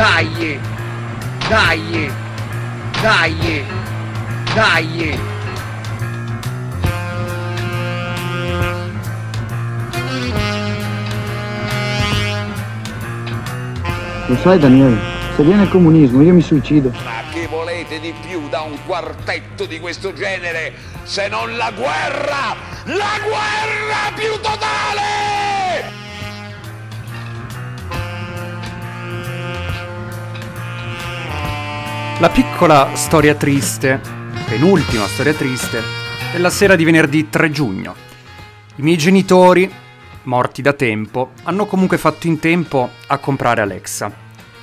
Dai, dai, dai, dai. Lo sai Daniele, se viene il comunismo io mi suicido. Ma che volete di più da un quartetto di questo genere se non la guerra? La guerra più totale! La piccola storia triste, penultima storia triste, è la sera di venerdì 3 giugno. I miei genitori, morti da tempo, hanno comunque fatto in tempo a comprare Alexa.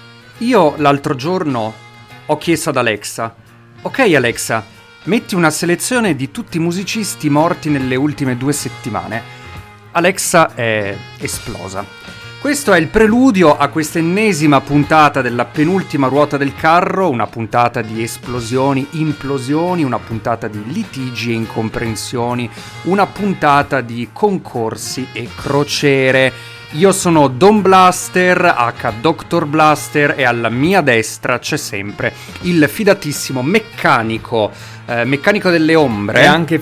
Io l'altro giorno ho chiesto ad Alexa: ok Alexa, metti una selezione di tutti i musicisti morti nelle ultime 2 settimane. Alexa è esplosa. Questo è il preludio a questa ennesima puntata della penultima ruota del carro, una puntata di esplosioni, implosioni, una puntata di litigi e incomprensioni, una puntata di concorsi e crociere. Io sono Don Blaster, H Dr. Blaster, e alla mia destra c'è sempre il fidatissimo meccanico delle ombre. E anche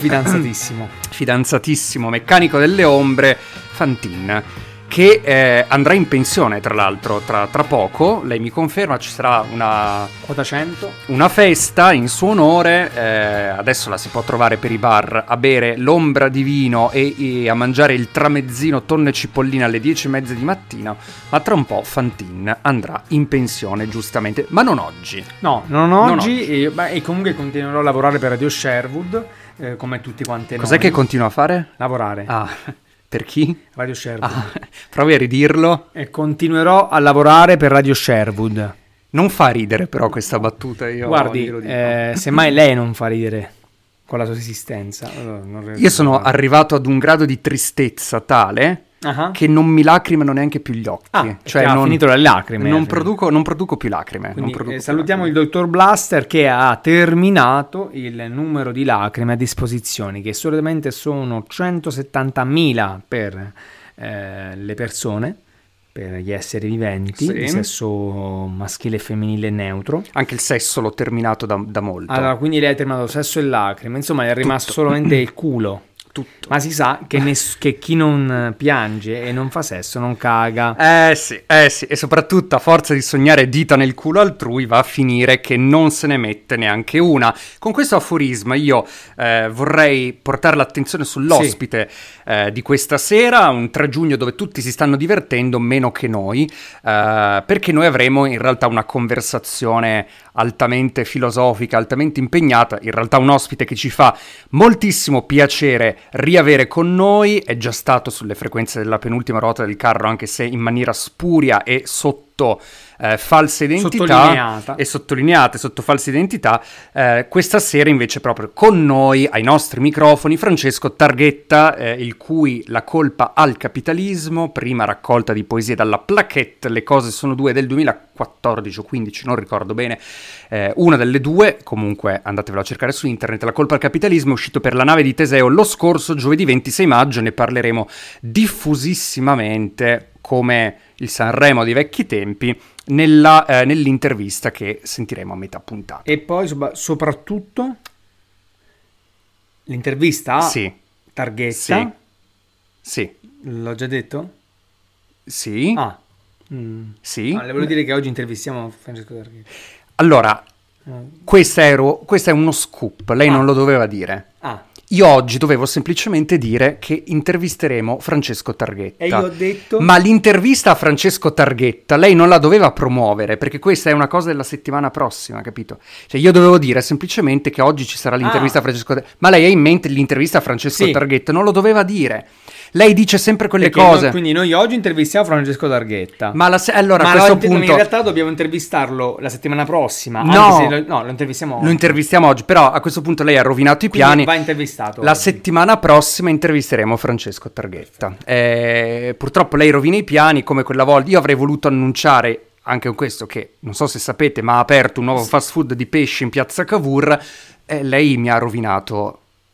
fidanzatissimo meccanico delle ombre, Fantin, che andrà in pensione tra l'altro tra poco. Lei mi conferma, ci sarà quota 100, una festa in suo onore. Adesso la si può trovare per i bar a bere l'ombra di vino e a mangiare il tramezzino tonno e cipolline alle 10:30 di mattina, ma tra un po' Fantin andrà in pensione, giustamente, ma non oggi. No, non oggi. E comunque continuerò a lavorare per Radio Sherwood, come tutti quanti. Cos'è che continua a fare? Lavorare. Per chi? Radio Sherwood. Provi a ridirlo. E continuerò a lavorare per Radio Sherwood. Non fa ridere però questa battuta. Guardi, semmai lei non fa ridere con la sua esistenza. Io sono arrivato ad un grado di tristezza tale che non mi lacrimano neanche più gli occhi. Cioè ha finito le lacrime. Non produco più lacrime. Salutiamo il dottor Blaster, che ha terminato il numero di lacrime a disposizione, che solitamente sono 170.000 per le persone, per gli esseri viventi, di sesso maschile e femminile neutro. Anche il sesso l'ho terminato da molto. Allora, quindi lei ha terminato sesso e lacrime, insomma è rimasto solamente il culo. Tutto. Ma si sa che chi non piange e non fa sesso non caga. Sì, e soprattutto a forza di sognare dita nel culo altrui va a finire che non se ne mette neanche una. Con questo aforisma io vorrei portare l'attenzione sull'ospite di questa sera, un 3 giugno dove tutti si stanno divertendo, meno che noi, perché noi avremo in realtà una conversazione altamente filosofica, altamente impegnata, in realtà un ospite che ci fa moltissimo piacere riavere con noi. È già stato sulle frequenze della penultima ruota del carro, anche se in maniera spuria e sotto false identità sottolineate sotto false identità. Questa sera invece proprio con noi ai nostri microfoni Francesco Targhetta, il cui La colpa al capitalismo, prima raccolta di poesie dalla Plaquette, Le cose sono due, del 2014 o 15, non ricordo bene, una delle due, comunque andatevelo a cercare su internet. La colpa al capitalismo è uscito per La nave di Teseo lo scorso giovedì 26 maggio, ne parleremo diffusissimamente come il Sanremo dei vecchi tempi nell'intervista che sentiremo a metà puntata. E poi soprattutto l'intervista a Targhetta. Sì. L'ho già detto? Sì. Sì. Le volevo dire che oggi intervistiamo Francesco Targhetta. Allora, questo è uno scoop, lei non lo doveva dire. Io oggi dovevo semplicemente dire che intervisteremo Francesco Targhetta. E io ho detto... Ma l'intervista a Francesco Targhetta lei non la doveva promuovere, perché questa è una cosa della settimana prossima, capito? Cioè io dovevo dire semplicemente che oggi ci sarà l'intervista a Francesco Targhetta. Ma lei ha in mente l'intervista a Francesco Targhetta, non lo doveva dire. Lei dice sempre quelle cose. Quindi noi oggi intervistiamo Francesco Targhetta. Allora a questo punto... in realtà dobbiamo intervistarlo la settimana prossima. No, lo intervistiamo oggi. Lo intervistiamo oggi, però a questo punto lei ha rovinato i piani. Va intervistato. La settimana prossima intervisteremo Francesco Targhetta. Purtroppo lei rovina i piani come quella volta. Io avrei voluto annunciare anche questo, che non so se sapete, ma ha aperto un nuovo fast food di pesce in piazza Cavour. Lei mi ha rovinato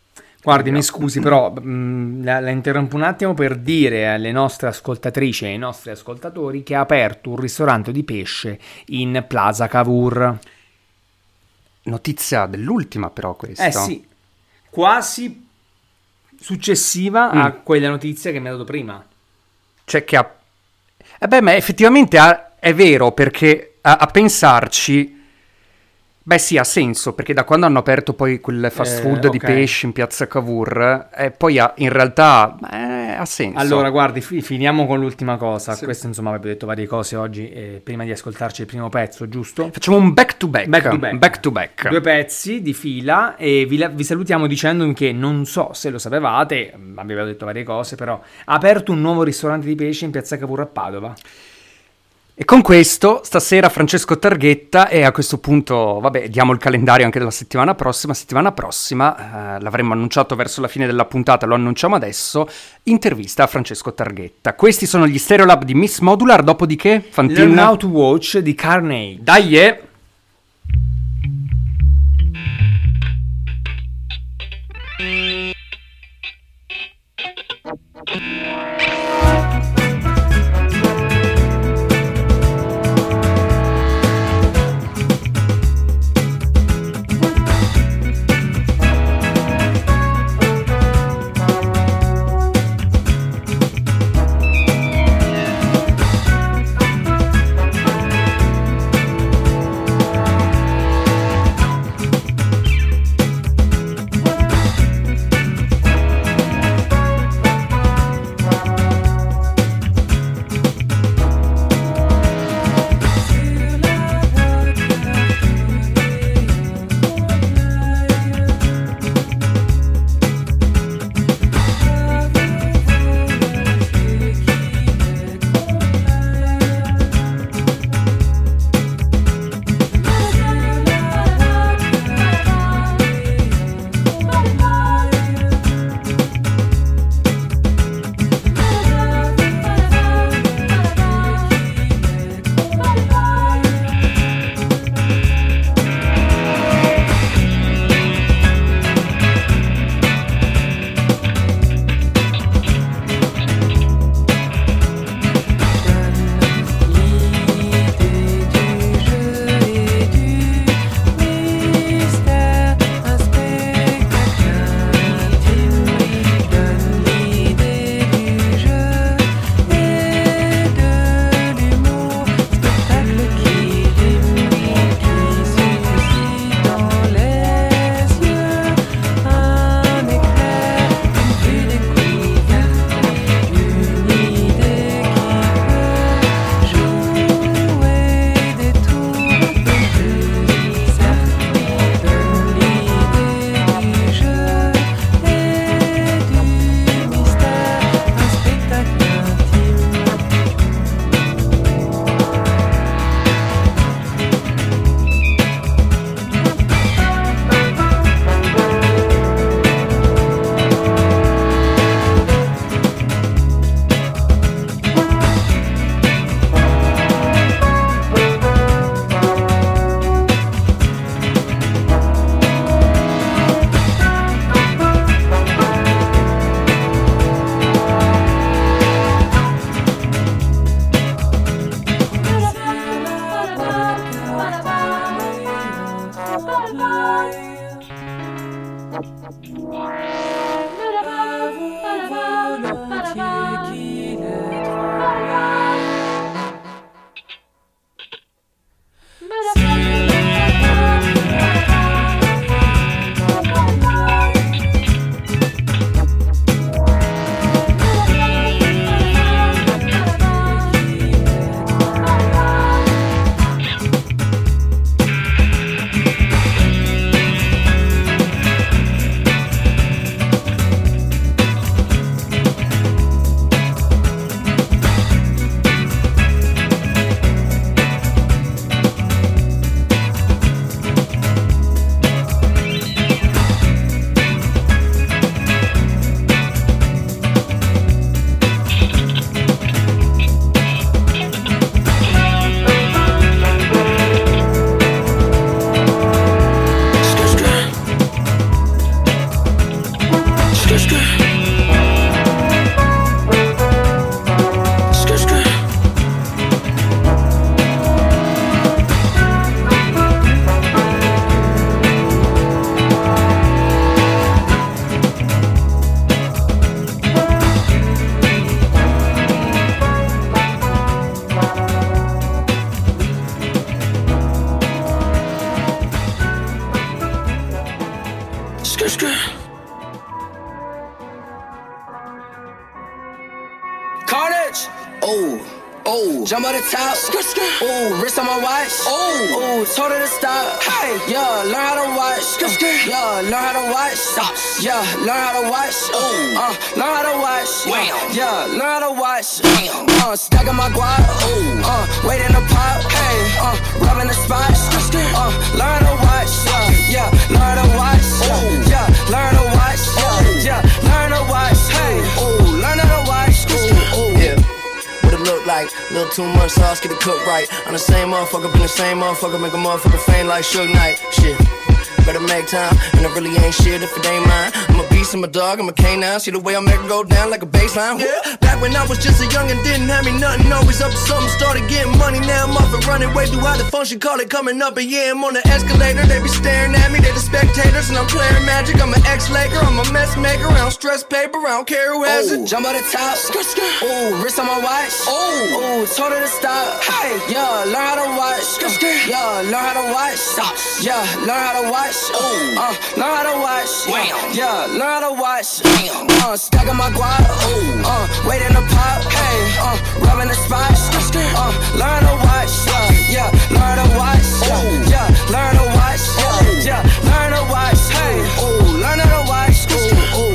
Guardi, mi scusi, però la interrompo un attimo per dire alle nostre ascoltatrici e ai nostri ascoltatori che ha aperto un ristorante di pesce in Plaza Cavour. Notizia dell'ultima però questa. Sì, quasi successiva a quella notizia che mi ha dato prima. Cioè che ha... ma effettivamente è vero, perché a pensarci... Beh sì, ha senso, perché da quando hanno aperto poi quel fast food di pesce in piazza Cavour, poi in realtà ha senso. Allora, guardi, finiamo con l'ultima cosa. Sì. Questo, insomma, abbiamo detto varie cose oggi, prima di ascoltarci il primo pezzo, giusto? Facciamo un back to back. 2 pezzi di fila e vi salutiamo dicendo che, non so se lo sapevate, abbiamo detto varie cose, però ha aperto un nuovo ristorante di pesce in piazza Cavour a Padova. E con questo, stasera Francesco Targhetta, e a questo punto, vabbè, diamo il calendario anche della settimana prossima. Settimana prossima, l'avremmo annunciato verso la fine della puntata, lo annunciamo adesso, intervista a Francesco Targhetta. Questi sono gli Stereolab di Miss Modular, dopodiché, Fantin... Learn How to Watch di Carnage. Dai! Ooh. Ooh, jump on the top. Ooh, wrist on my watch. Ooh, told her to stop. Hey, yeah, learn how to watch. Yeah, learn how to watch. Yeah, learn how to watch. Ooh, learn how to watch. Yeah, learn how to watch. Stacking my guap. Ooh, waiting to pop. Hey, rubbing the spot. Learn to watch. Yeah, learn to watch. Yeah, learn to watch. Yeah, learn to watch. Hey, ooh, learn how to watch. Ooh, yeah. Look like a little too much sauce, get it cooked right. I'm the same motherfucker, been the same motherfucker, make a motherfucker faint like Suge Knight. Shit, better make time, and I really ain't shit if it ain't mine. I'm a beast, I'm a dog, I'm a canine. See the way I make it go down like a baseline. Yeah. Back when I was just a young and didn't have me nothing, always up to something, started getting money. Now I'm up and running way through how the function, call it coming up. And yeah, I'm on the escalator, they be staring at me, they the spectators, and I'm playing magic. I'm an ex-Laker, I'm a mess maker, I don't stress paper, I don't care who has it. Jump on the top, ooh, wrist on my watch. Ooh, told her to stop. Hey, yeah, learn how to watch. Yeah, learn how to watch. Yeah, learn how to watch. Ooh, learn how to watch. Yeah, learn how to watch. Stacking my guap. Ooh, waiting to pop. Hey, rubbing the spot. Learn to watch. Yeah, learn to watch. Yeah, learn to watch. Yeah, learn to watch. Hey, ooh, learn how to watch. Ooh.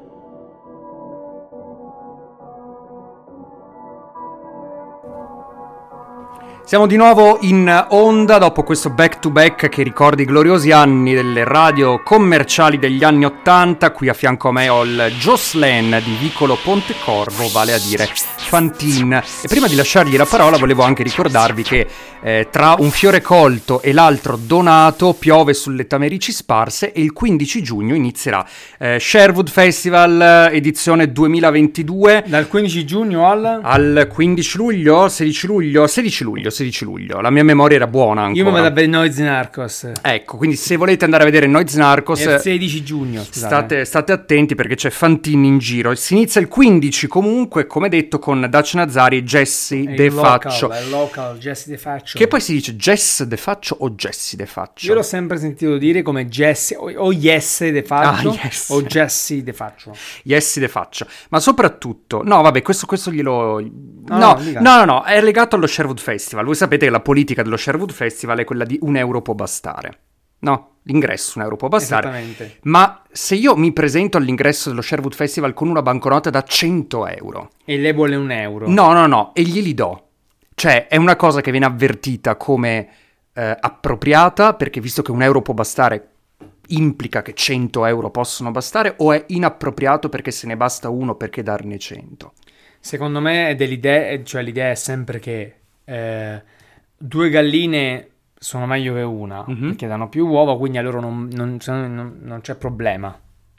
Siamo di nuovo in onda dopo questo back to back che ricorda i gloriosi anni delle radio commerciali degli anni 80. Qui a fianco a me ho il Jocelyn di Vicolo Pontecorvo, vale a dire Fantin. E prima di lasciargli la parola volevo anche ricordarvi che tra un fiore colto e l'altro donato piove sulle tamerici sparse e il 15 giugno inizierà Sherwood Festival edizione 2022. Dal 15 giugno al 15 luglio, 16 luglio. La mia memoria era buona ancora. Io mi vado a vedere Noise Narcos. Ecco, quindi se volete andare a vedere Noise Narcos è il 16 giugno, scusate. State attenti perché c'è Fantin in giro. Si inizia il 15 comunque, come detto, con Dacia Nazzari e Jesse De Faccio. È local, Jesse De Faccio. Che poi si dice Jess De Faccio o Jesse De Faccio? Io l'ho sempre sentito dire come Jesse o Jesse De Faccio o Jesse De Faccio. Jesse De Faccio. Ma soprattutto, no vabbè, questo glielo... No, è legato allo Sherwood Festival. Voi sapete che la politica dello Sherwood Festival è quella di €1 può bastare. No, l'ingresso €1 può bastare. Esattamente. Ma se io mi presento all'ingresso dello Sherwood Festival con una banconota da €100... E lei vuole €1. No, e glieli do. Cioè, è una cosa che viene avvertita come appropriata, perché visto che €1 può bastare, implica che €100 possono bastare, o è inappropriato perché se ne basta uno, perché darne 100? Secondo me è dell'idea, cioè l'idea è sempre che 2 galline sono meglio che una, perché danno più uova, quindi a loro non c'è problema.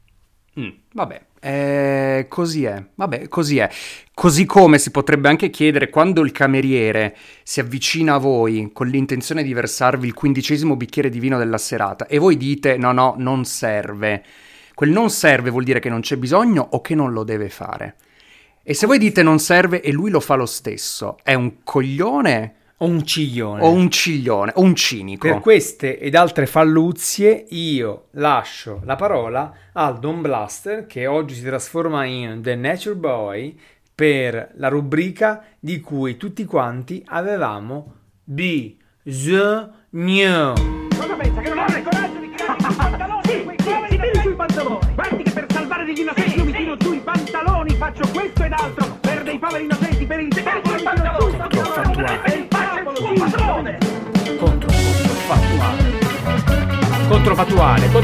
Vabbè, così è. Così come si potrebbe anche chiedere, quando il cameriere si avvicina a voi con l'intenzione di versarvi il 15° bicchiere di vino della serata e voi dite no, non serve. Quel non serve vuol dire che non c'è bisogno o che non lo deve fare. E se voi dite non serve e lui lo fa lo stesso, è un coglione... O un ciglione. O un cinico. Per queste ed altre falluzie io lascio la parola al Don Blaster, che oggi si trasforma in The Nature Boy, per la rubrica di cui tutti quanti avevamo bisogno. Cosa pensa, che non avrei il coraggio di tirare giù i pantaloni? Sì, tiri giù i pantaloni. Guardi che per salvare degli innocenti io mi tiro giù i pantaloni, faccio questo ed altro per dei poveri innocenti, per il popolo mi tiro giù i pantaloni, per il suo padrone. Controfattuale.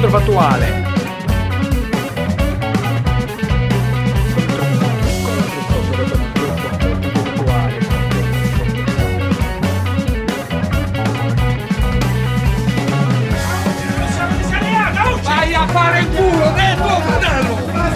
Vai a fare il culo del tuo fratello!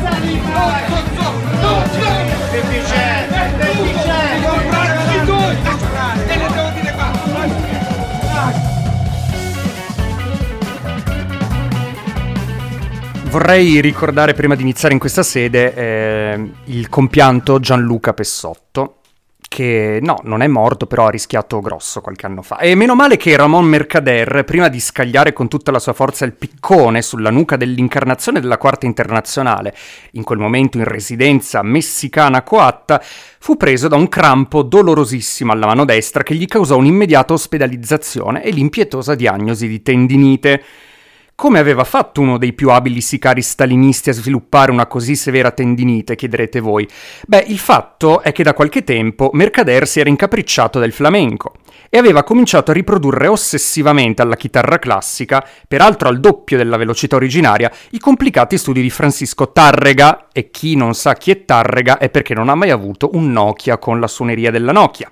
Vorrei ricordare prima di iniziare in questa sede il compianto Gianluca Pessotto, che no, non è morto, però ha rischiato grosso qualche anno fa. E meno male che Ramon Mercader, prima di scagliare con tutta la sua forza il piccone sulla nuca dell'incarnazione della Quarta Internazionale, in quel momento in residenza messicana coatta, fu preso da un crampo dolorosissimo alla mano destra che gli causò un'immediata ospedalizzazione e l'impietosa diagnosi di tendinite. Come aveva fatto uno dei più abili sicari stalinisti a sviluppare una così severa tendinite, chiederete voi? Beh, il fatto è che da qualche tempo Mercader si era incapricciato del flamenco e aveva cominciato a riprodurre ossessivamente alla chitarra classica, peraltro al doppio della velocità originaria, i complicati studi di Francisco Tárrega, e chi non sa chi è Tárrega è perché non ha mai avuto un Nokia con la suoneria della Nokia.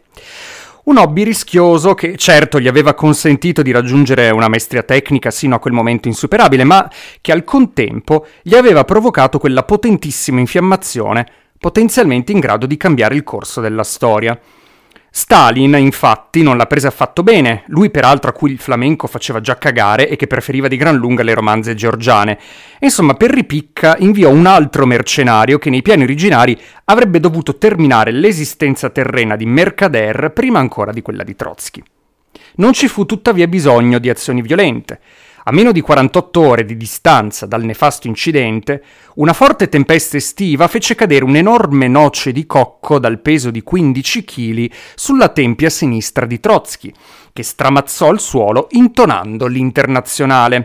Un hobby rischioso che certo gli aveva consentito di raggiungere una maestria tecnica sino a quel momento insuperabile, ma che al contempo gli aveva provocato quella potentissima infiammazione, potenzialmente in grado di cambiare il corso della storia. Stalin, infatti, non l'ha presa affatto bene, lui peraltro a cui il flamenco faceva già cagare e che preferiva di gran lunga le romanze georgiane. Insomma, per ripicca inviò un altro mercenario che nei piani originari avrebbe dovuto terminare l'esistenza terrena di Mercader prima ancora di quella di Trotsky. Non ci fu tuttavia bisogno di azioni violente. A meno di 48 ore di distanza dal nefasto incidente, una forte tempesta estiva fece cadere un'enorme noce di cocco dal peso di 15 kg sulla tempia sinistra di Trotsky, che stramazzò il suolo intonando l'Internazionale.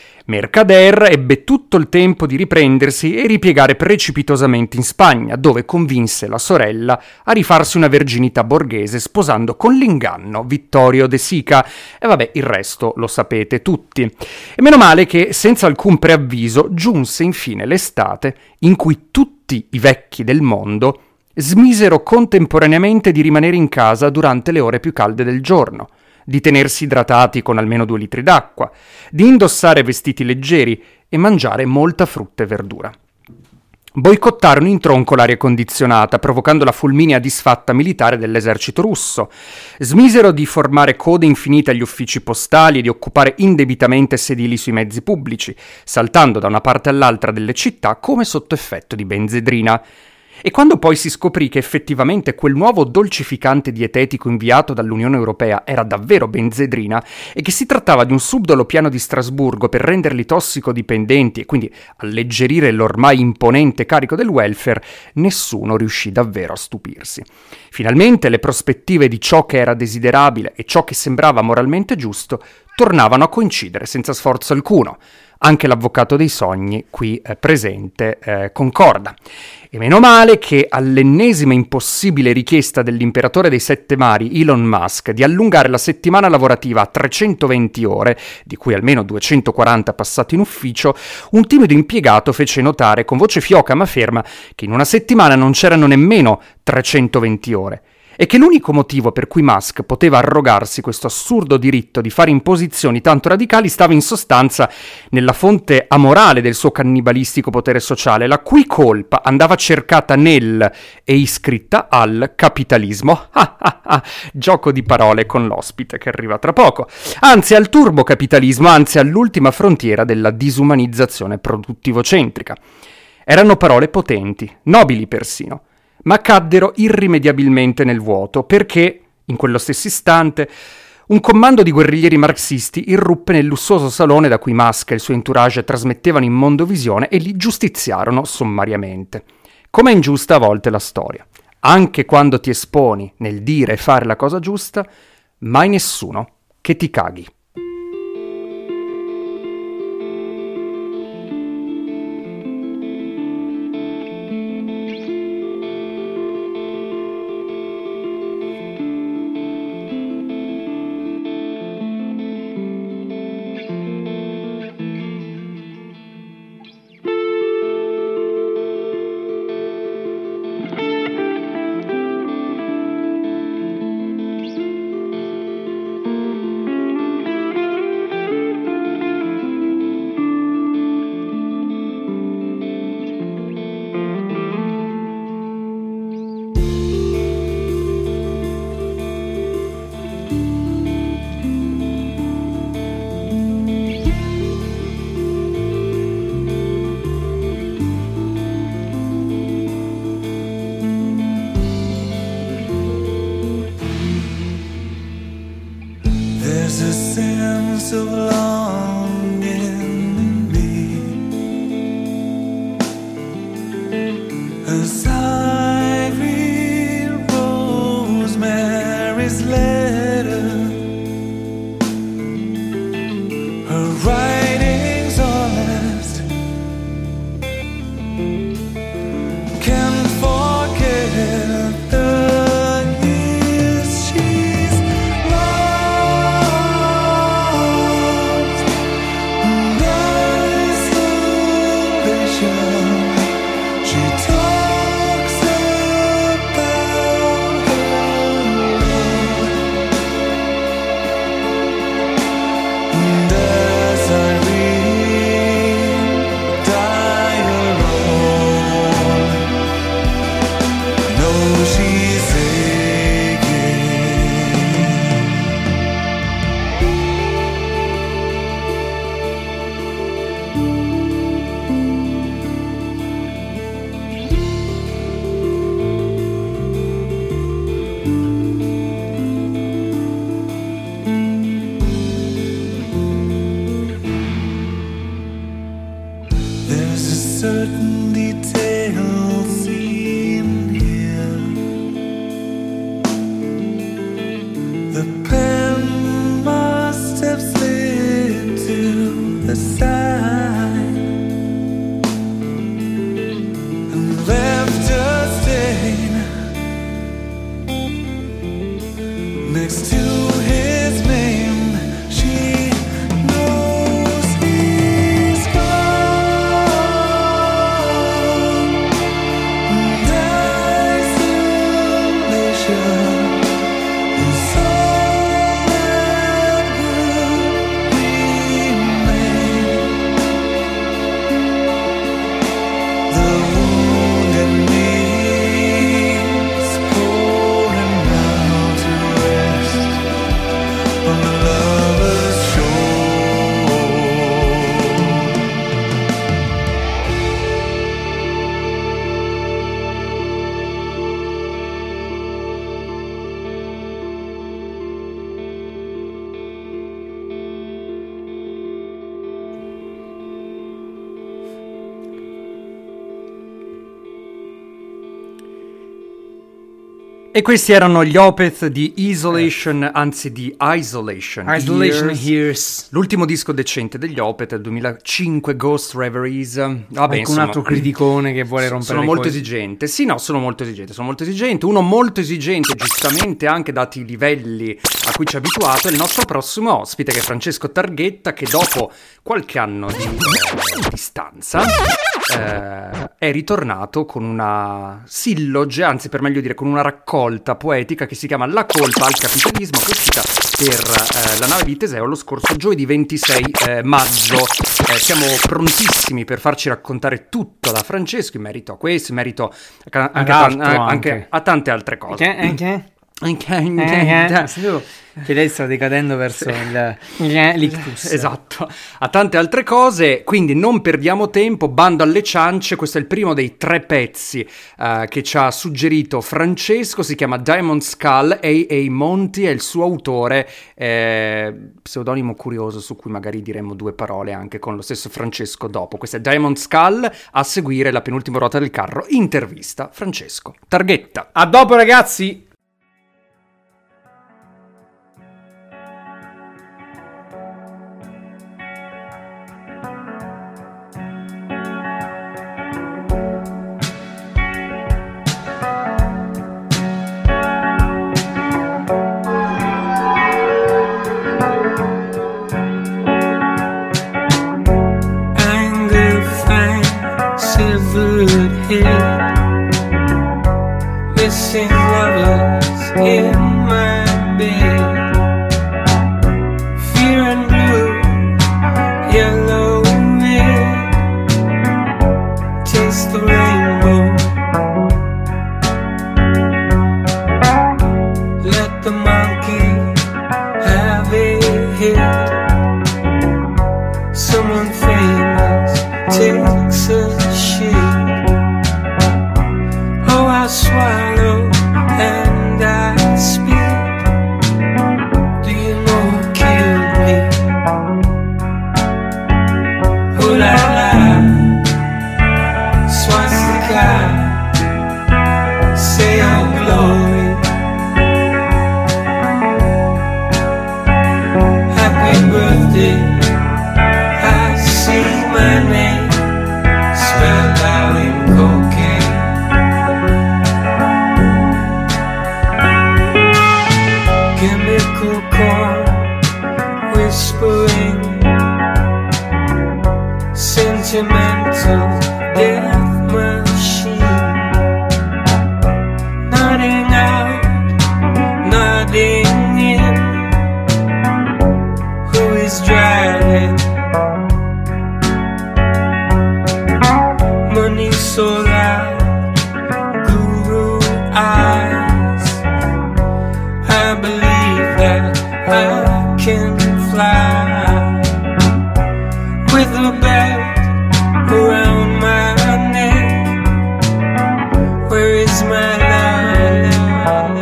Mercader ebbe tutto il tempo di riprendersi e ripiegare precipitosamente in Spagna, dove convinse la sorella a rifarsi una verginità borghese sposando con l'inganno Vittorio De Sica. E vabbè, il resto lo sapete tutti. E meno male che, senza alcun preavviso, giunse infine l'estate in cui tutti i vecchi del mondo smisero contemporaneamente di rimanere in casa durante le ore più calde del giorno, di tenersi idratati con almeno 2 litri d'acqua, di indossare vestiti leggeri e mangiare molta frutta e verdura. Boicottarono in tronco l'aria condizionata, provocando la fulminea disfatta militare dell'esercito russo. Smisero di formare code infinite agli uffici postali e di occupare indebitamente sedili sui mezzi pubblici, saltando da una parte all'altra delle città come sotto effetto di benzedrina. E quando poi si scoprì che effettivamente quel nuovo dolcificante dietetico inviato dall'Unione Europea era davvero benzedrina e che si trattava di un subdolo piano di Strasburgo per renderli tossicodipendenti e quindi alleggerire l'ormai imponente carico del welfare, nessuno riuscì davvero a stupirsi. Finalmente le prospettive di ciò che era desiderabile e ciò che sembrava moralmente giusto tornavano a coincidere senza sforzo alcuno. Anche l'avvocato dei sogni qui presente concorda. E meno male che all'ennesima impossibile richiesta dell'imperatore dei 7 mari, Elon Musk, di allungare la settimana lavorativa a 320 ore, di cui almeno 240 passate in ufficio, un timido impiegato fece notare con voce fioca ma ferma che in una settimana non c'erano nemmeno 320 ore. E che l'unico motivo per cui Musk poteva arrogarsi questo assurdo diritto di fare imposizioni tanto radicali stava in sostanza nella fonte amorale del suo cannibalistico potere sociale, la cui colpa andava cercata nel e iscritta al capitalismo. Gioco di parole con l'ospite che arriva tra poco. Anzi, al turbocapitalismo, anzi all'ultima frontiera della disumanizzazione produttivocentrica. Erano parole potenti, nobili persino, ma caddero irrimediabilmente nel vuoto perché, in quello stesso istante, un comando di guerriglieri marxisti irruppe nel lussuoso salone da cui Musk e il suo entourage trasmettevano in mondovisione e li giustiziarono sommariamente. Com'è ingiusta a volte la storia. Anche quando ti esponi nel dire e fare la cosa giusta, mai nessuno che ti caghi. As I read Rosemary's letter, her writing's honest, can't forget the years she's lost in isolation. She talks about her love, and as I read Die Alone, know she's aching. There's a certain detail seen here. The pen must have slid to the side and left a stain next to his name. She knows he's gone. And isolation is all that would remain. The wounded knees pouring out to rest on the lover's shore. E questi erano gli Opeth di Isolation, anzi di Isolation Years. L'ultimo disco decente degli Opeth del 2005, Ghost Reveries. Vabbè, Ecco un altro criticone che vuole rompere sono le molto cose. esigente. Sì, no, sono molto esigente. Uno molto esigente, giustamente, anche dati i livelli a cui ci ha abituato, è il nostro prossimo ospite, che è Francesco Targhetta, che dopo qualche anno di distanza è ritornato con una silloge, anzi per meglio dire con una raccolta poetica che si chiama La colpa al capitalismo, che è uscita per la nave di Teseo lo scorso giovedì 26 maggio. Siamo prontissimi per farci raccontare tutto da Francesco in merito a questo, in merito anche a tante altre cose. Che lei sta decadendo verso l'ictus. Esatto, a tante altre cose, quindi non perdiamo tempo, bando alle ciance. Questo è il primo dei 3 pezzi che ci ha suggerito Francesco, si chiama Diamond Skull, A.A. Monti è il suo autore, pseudonimo curioso su cui magari diremo 2 parole anche con lo stesso Francesco dopo. Questo è Diamond Skull, a seguire la penultima ruota del carro, intervista Francesco Targhetta. A dopo ragazzi! Missing lovers in my bed, fear and blue, yellow and red, taste the rainbow, let the monkey have a hit, someone famous takes a shit. I swallow and I spit. Do you know what killed me? Ooh la la, swastika. Where is my love?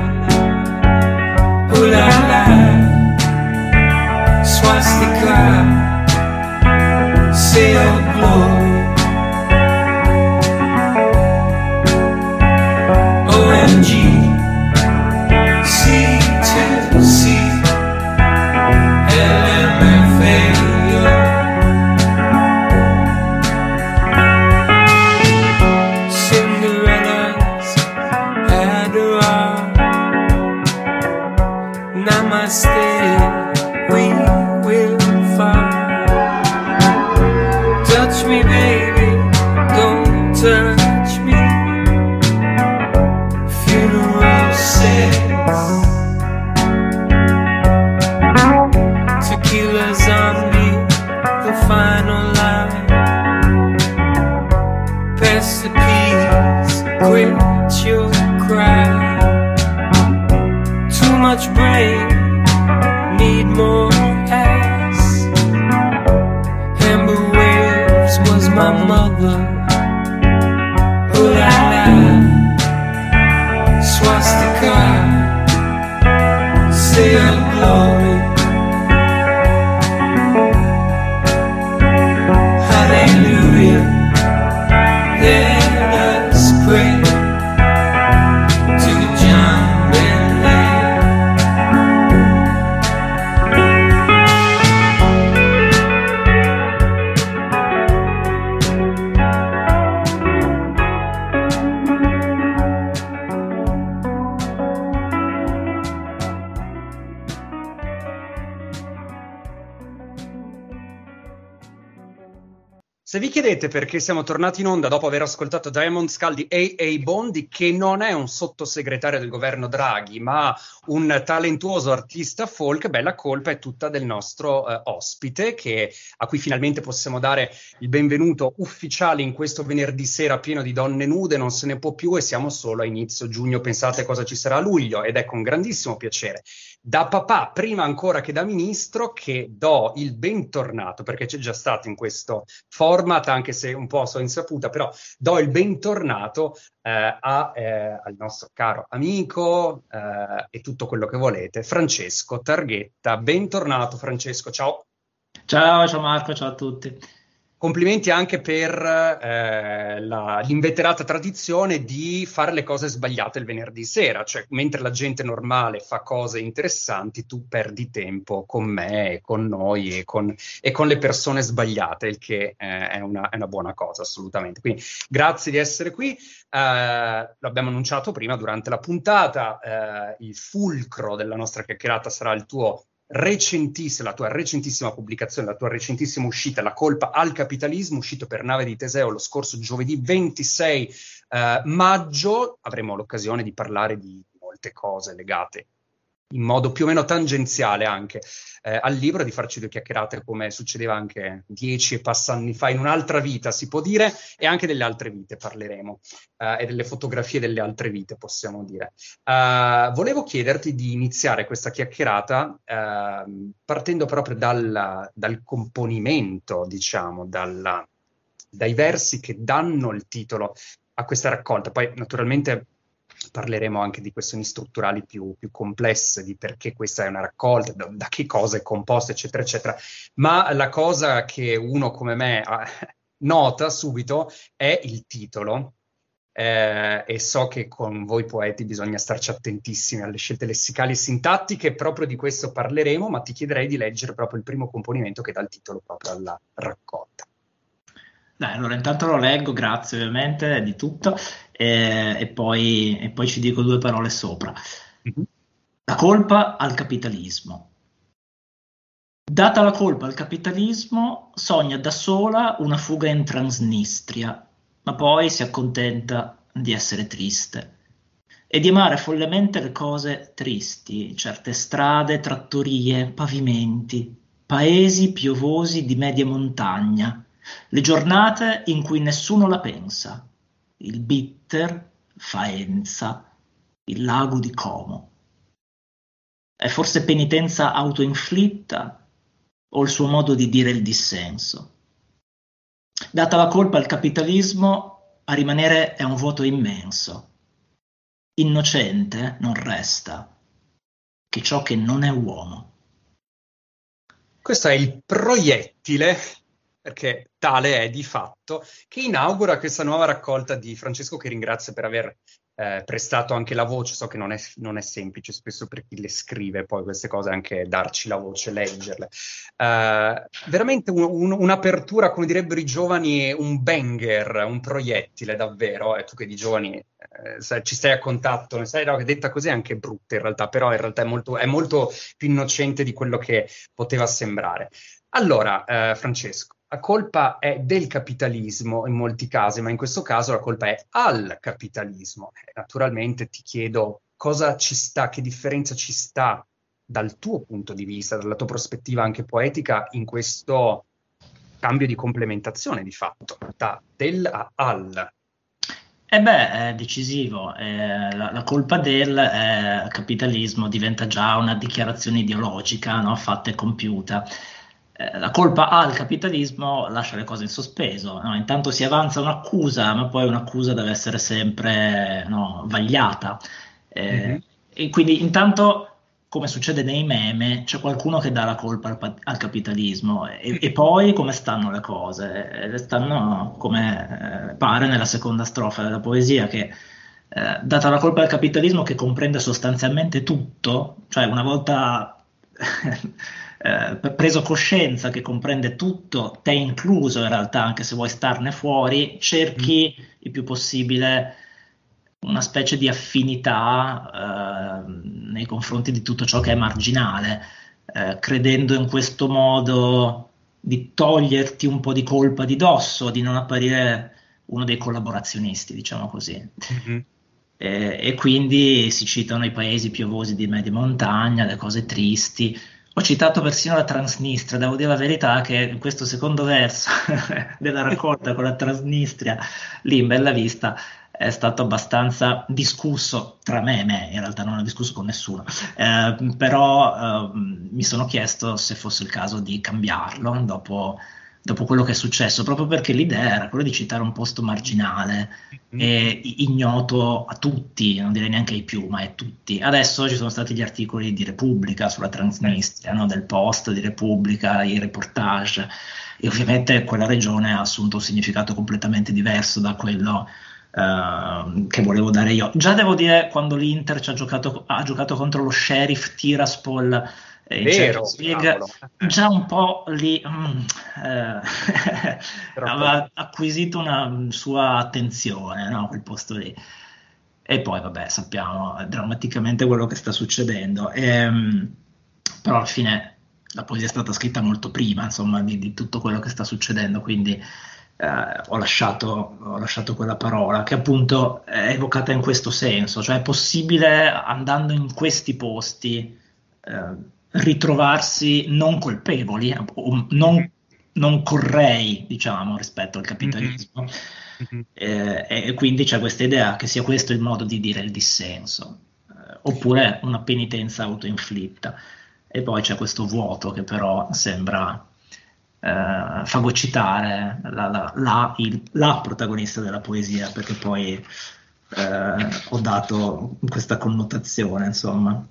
Ooh la la, swastika, say your glory. OMG, C2C, LMFAO. Cinderella's Adderall. Namaste, we will fall. Touch me, baby, don't touch me. Funeral sex, tequila zombie, the final line. Pass the peace, quit your cry. Too much brain, need more ass. Amber Waves was my mother. Ooh la la, swastika, say your glory. Hallelujah, let us pray to John Bentley. Se vi chiedete perché siamo tornati in onda dopo aver ascoltato Diamond Skull di A.A. Bondi, che non è un sottosegretario del governo Draghi, ma un talentuoso artista folk, beh, la colpa è tutta del nostro ospite, a cui finalmente possiamo dare il benvenuto ufficiale in questo venerdì sera pieno di donne nude. Non se ne può più e siamo solo a inizio giugno, pensate cosa ci sarà a luglio, ed è con grandissimo piacere, da papà prima ancora che da ministro, che do il bentornato, perché c'è già stato in questo format, anche se un po' so insaputa, però do il bentornato al nostro caro amico e tutto quello che volete, Francesco Targhetta. Bentornato Francesco, ciao. Ciao Marco, ciao a tutti. Complimenti anche per l'inveterata tradizione di fare le cose sbagliate il venerdì sera, cioè mentre la gente normale fa cose interessanti, tu perdi tempo con me e con noi e con le persone sbagliate, il che è una buona cosa assolutamente. Quindi grazie di essere qui, l'abbiamo annunciato prima durante la puntata, il fulcro della nostra chiacchierata sarà la tua recentissima pubblicazione, la tua recentissima uscita, La colpa al capitalismo, uscito per Nave di Teseo lo scorso giovedì 26 maggio. Avremo l'occasione di parlare di molte cose legate in modo più o meno tangenziale anche al libro, di farci due chiacchierate come succedeva anche 10 e passa anni fa in un'altra vita, si può dire, e anche delle altre vite parleremo, e delle fotografie delle altre vite, possiamo dire. Volevo chiederti di iniziare questa chiacchierata partendo proprio dal componimento, diciamo, dai versi che danno il titolo a questa raccolta. Poi naturalmente parleremo anche di questioni strutturali più complesse, di perché questa è una raccolta, da che cosa è composta, eccetera, eccetera. Ma la cosa che uno come me nota subito è il titolo, e so che con voi poeti bisogna starci attentissimi alle scelte lessicali e sintattiche, proprio di questo parleremo, ma ti chiederei di leggere proprio il primo componimento che dà il titolo proprio alla raccolta. Dai, allora intanto lo leggo, grazie ovviamente di tutto, e poi ci dico due parole sopra. Mm-hmm. La colpa al capitalismo. Data la colpa al capitalismo, sogna da sola una fuga in Transnistria, ma poi si accontenta di essere triste e di amare follemente le cose tristi, certe strade, trattorie, pavimenti, paesi piovosi di media montagna, le giornate in cui nessuno la pensa, il bitter, Faenza, il lago di Como. È forse penitenza autoinflitta o il suo modo di dire il dissenso? Data la colpa al capitalismo, a rimanere è un vuoto immenso. Innocente non resta che ciò che non è uomo. Questo è il proiettile, perché tale è di fatto, che inaugura questa nuova raccolta di Francesco, che ringrazio per aver prestato anche la voce. So che non è semplice spesso per chi le scrive poi queste cose, anche darci la voce, leggerle. Veramente un'apertura, come direbbero i giovani, un banger, un proiettile davvero. Tu che di giovani ci stai a contatto, ne sai, no, che detta così è anche brutta in realtà, però in realtà è molto più innocente di quello che poteva sembrare. Allora, Francesco, la colpa è del capitalismo in molti casi, ma in questo caso la colpa è al capitalismo. Naturalmente ti chiedo cosa ci sta, che differenza ci sta dal tuo punto di vista, dalla tua prospettiva anche poetica, in questo cambio di complementazione di fatto, da del a al. È decisivo. La colpa del capitalismo diventa già una dichiarazione ideologica, no? Fatta e compiuta. La colpa al capitalismo lascia le cose in sospeso, no? Intanto si avanza un'accusa, ma poi un'accusa deve essere sempre, no, vagliata. E quindi intanto, come succede nei meme, c'è qualcuno che dà la colpa al capitalismo, e poi come stanno le cose? Stanno come pare nella seconda strofa della poesia, che data la colpa al capitalismo, che comprende sostanzialmente tutto, cioè una volta preso coscienza che comprende tutto, te incluso in realtà, anche se vuoi starne fuori, cerchi il più possibile una specie di affinità nei confronti di tutto ciò che è marginale, credendo in questo modo di toglierti un po' di colpa di dosso, di non apparire uno dei collaborazionisti, diciamo così. E quindi si citano i paesi piovosi di media montagna, le cose tristi. Ho citato persino la Transnistria. Devo dire la verità che in questo secondo verso della raccolta con la Transnistria, lì in Bella Vista, è stato abbastanza discusso tra me e me. In realtà non ho discusso con nessuno, però mi sono chiesto se fosse il caso di cambiarlo dopo quello che è successo, proprio perché l'idea era quella di citare un posto marginale e ignoto a tutti, non direi neanche ai più, ma a tutti. Adesso ci sono stati gli articoli di Repubblica sulla Transnistria, no? Del Post, di Repubblica, i reportage, e ovviamente quella regione ha assunto un significato completamente diverso da quello che volevo dare io. Già devo dire, quando l'Inter ha giocato contro lo Sheriff Tiraspol in Champions League, già un po' lì aveva acquisito una sua attenzione, no? Quel posto lì. E poi vabbè, sappiamo drammaticamente quello che sta succedendo, però alla fine la poesia è stata scritta molto prima, insomma, di tutto quello che sta succedendo, quindi ho lasciato quella parola, che appunto è evocata in questo senso, cioè è possibile, andando in questi posti, ritrovarsi non colpevoli, o non correi, diciamo, rispetto al capitalismo. E quindi c'è questa idea che sia questo il modo di dire il dissenso, oppure una penitenza autoinflitta. E poi c'è questo vuoto che però sembra fagocitare la protagonista della poesia, perché poi ho dato questa connotazione, insomma.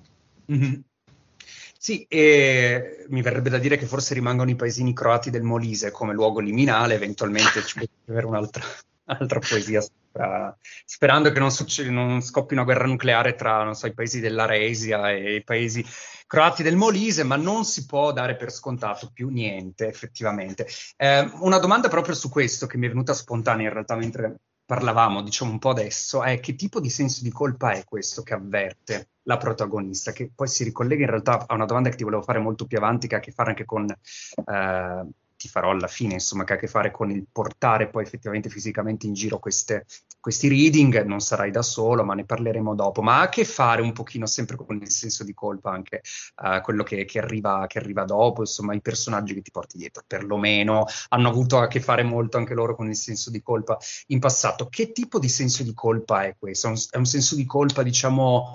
Sì, e mi verrebbe da dire che forse rimangono i paesini croati del Molise come luogo liminale, eventualmente ci potrebbe avere un'altra poesia, sperando che non scoppi una guerra nucleare tra, non so, i paesi dell'Aresia e i paesi croati del Molise, ma non si può dare per scontato più niente, effettivamente. Una domanda proprio su questo che mi è venuta spontanea in realtà mentre parlavamo, diciamo un po' adesso, è che tipo di senso di colpa è questo che avverte la protagonista, che poi si ricollega in realtà a una domanda che ti volevo fare molto più avanti, che ha a che fare anche con, ti farò alla fine, insomma, che ha a che fare con il portare poi effettivamente fisicamente in giro questi reading. Non sarai da solo, ma ne parleremo dopo, ma ha a che fare un pochino sempre con il senso di colpa, anche quello che arriva dopo, insomma, i personaggi che ti porti dietro, perlomeno hanno avuto a che fare molto anche loro con il senso di colpa in passato. Che tipo di senso di colpa è questo? È un senso di colpa, diciamo,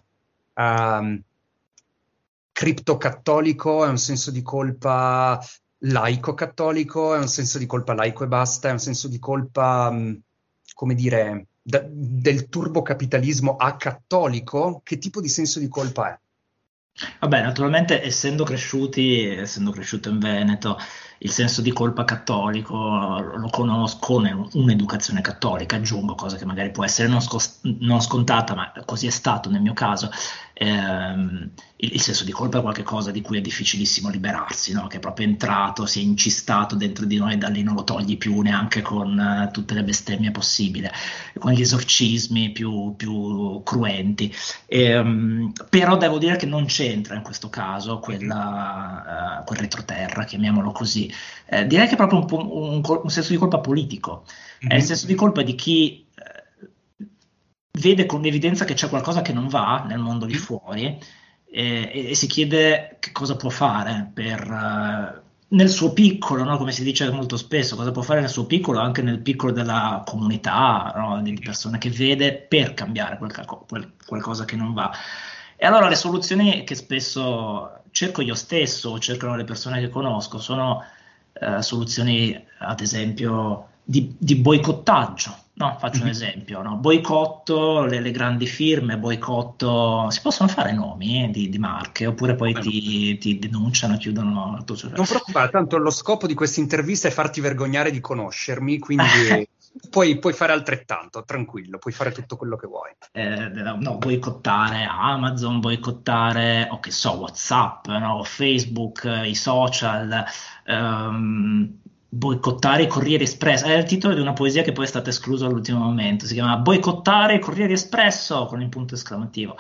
criptocattolico? È un senso di colpa laico cattolico? È un senso di colpa laico e basta? È un senso di colpa come dire, del turbocapitalismo acattolico? Che tipo di senso di colpa è? Vabbè, naturalmente essendo cresciuto in Veneto, il senso di colpa cattolico lo conosco con un'educazione cattolica, aggiungo, cosa che magari può essere non scontata, ma così è stato nel mio caso. Il senso di colpa è qualcosa di cui è difficilissimo liberarsi, no? Che è proprio entrato, si è incistato dentro di noi, da lì non lo togli più neanche con tutte le bestemmie possibili, con gli esorcismi più cruenti. Però devo dire che non c'entra in questo caso quel retroterra, chiamiamolo così. Direi che è proprio un senso di colpa politico. È il senso di colpa di chi vede con evidenza che c'è qualcosa che non va nel mondo di fuori e si chiede che cosa può fare nel suo piccolo, no? Come si dice molto spesso, cosa può fare nel suo piccolo, anche nel piccolo della comunità, no? Di persone che vede, per cambiare qualcosa che non va. E allora le soluzioni che spesso cerco io stesso o cercano le persone che conosco sono soluzioni, ad esempio, di boicottaggio. No, faccio un esempio, no? Boicotto le grandi firme, boicotto, si possono fare nomi di marche, oppure poi ti denunciano, chiudono la tua società. Non preoccupare, tanto lo scopo di questa intervista è farti vergognare di conoscermi, quindi puoi fare altrettanto, tranquillo, puoi fare tutto quello che vuoi. No, boicottare Amazon, boicottare, o che so, WhatsApp, no? Facebook, i social, boicottare i Corrieri Espresso. È il titolo di una poesia che poi è stata esclusa all'ultimo momento, si chiama Boicottare i Corrieri Espresso con il punto esclamativo.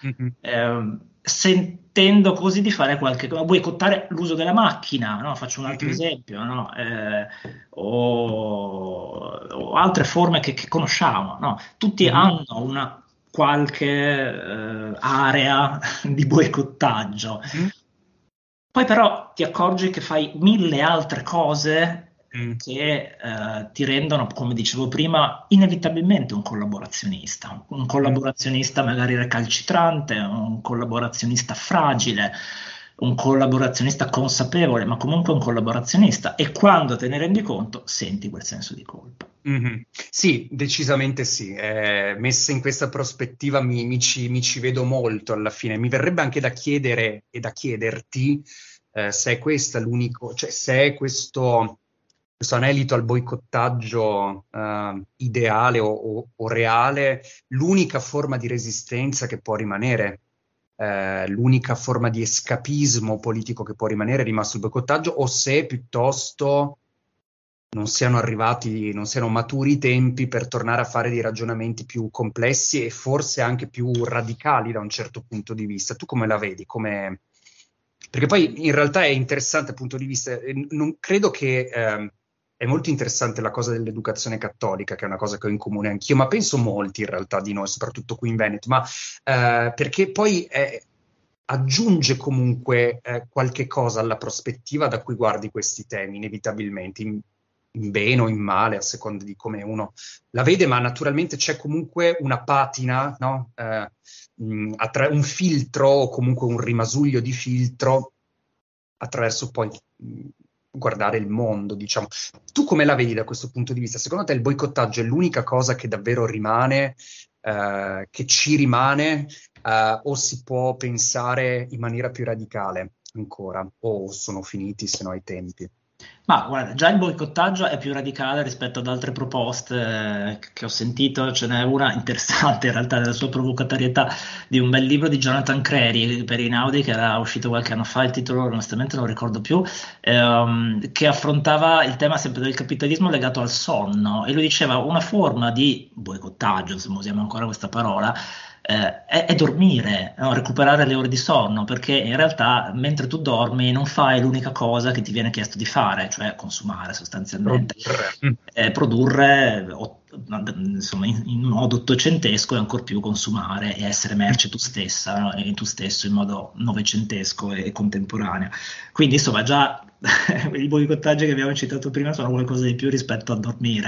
Sentendo così di fare qualche cosa, boicottare l'uso della macchina, no? Faccio un altro esempio, no? O altre forme che conosciamo, no? Tutti hanno una qualche area di boicottaggio. Poi però ti accorgi che fai 1000 altre cose che ti rendono, come dicevo prima, inevitabilmente un collaborazionista magari recalcitrante, un collaborazionista fragile, un collaborazionista consapevole, ma comunque un collaborazionista, e quando te ne rendi conto senti quel senso di colpa. Sì, decisamente sì. Messa in questa prospettiva mi ci vedo molto alla fine. Mi verrebbe anche da chiedere e da chiederti se è questa l'unico, cioè se è questo anelito al boicottaggio ideale o reale, l'unica forma di resistenza che può rimanere, l'unica forma di escapismo politico che può rimanere è rimasto il boicottaggio, o se piuttosto non siano maturi i tempi per tornare a fare dei ragionamenti più complessi e forse anche più radicali da un certo punto di vista. Tu come la vedi? Perché poi in realtà è interessante dal punto di vista, non credo che è molto interessante la cosa dell'educazione cattolica, che è una cosa che ho in comune anch'io, ma penso molti in realtà di noi, soprattutto qui in Veneto, ma perché poi aggiunge comunque qualche cosa alla prospettiva da cui guardi questi temi, inevitabilmente, in bene o in male, a seconda di come uno la vede, ma naturalmente c'è comunque una patina, no? Un filtro o comunque un rimasuglio di filtro attraverso poi guardare il mondo, diciamo. Tu come la vedi da questo punto di vista? Secondo te il boicottaggio è l'unica cosa che davvero rimane, che ci rimane, o si può pensare in maniera più radicale ancora, o sono finiti se no i tempi? Ma guarda, già il boicottaggio è più radicale rispetto ad altre proposte che ho sentito. Ce n'è una interessante in realtà nella sua provocatorietà, di un bel libro di Jonathan Crary per Einaudi, che era uscito qualche anno fa, il titolo onestamente non lo ricordo più, che affrontava il tema sempre del capitalismo legato al sonno, e lui diceva una forma di boicottaggio, se usiamo ancora questa parola, è dormire, no? Recuperare le ore di sonno, perché in realtà mentre tu dormi non fai l'unica cosa che ti viene chiesto di fare, cioè consumare sostanzialmente, produrre insomma in modo ottocentesco, e ancor più consumare e essere merce tu stessa, no? E tu stesso in modo novecentesco e contemporaneo. Quindi insomma già i boicottaggi che abbiamo citato prima sono qualcosa di più rispetto a dormire.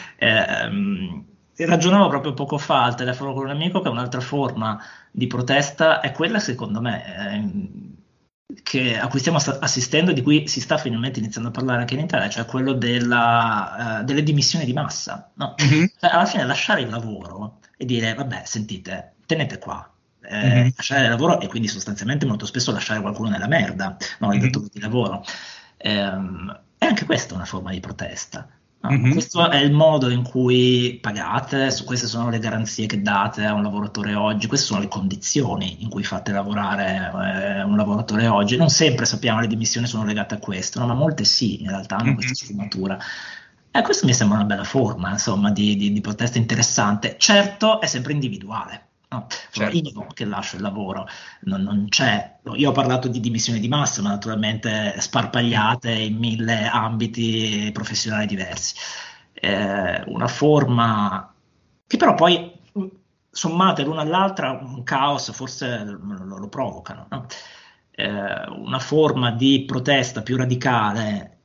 Ragionavo proprio poco fa al telefono con un amico che un'altra forma di protesta è quella, secondo me, a cui stiamo assistendo, di cui si sta finalmente iniziando a parlare anche in Italia, cioè quello delle dimissioni di massa, no? Cioè, alla fine lasciare il lavoro e dire vabbè, sentite, tenete qua, lasciare il lavoro e quindi sostanzialmente molto spesso lasciare qualcuno nella merda, no? Il datore di lavoro. E anche questa è una forma di protesta. No? Questo è il modo in cui pagate, queste sono le garanzie che date a un lavoratore oggi, queste sono le condizioni in cui fate lavorare un lavoratore oggi. Non sempre sappiamo le dimissioni sono legate a questo, no? Ma molte sì, in realtà hanno questa sfumatura. E questo mi sembra una bella forma, insomma, di protesta interessante. Certo, è sempre individuale. No, sono io che lascio il lavoro, non c'è. Io ho parlato di dimissioni di massa, ma naturalmente sparpagliate in 1000 ambiti professionali diversi. Una forma che però poi, sommate l'una all'altra, un caos forse lo provocano, no? Una forma di protesta più radicale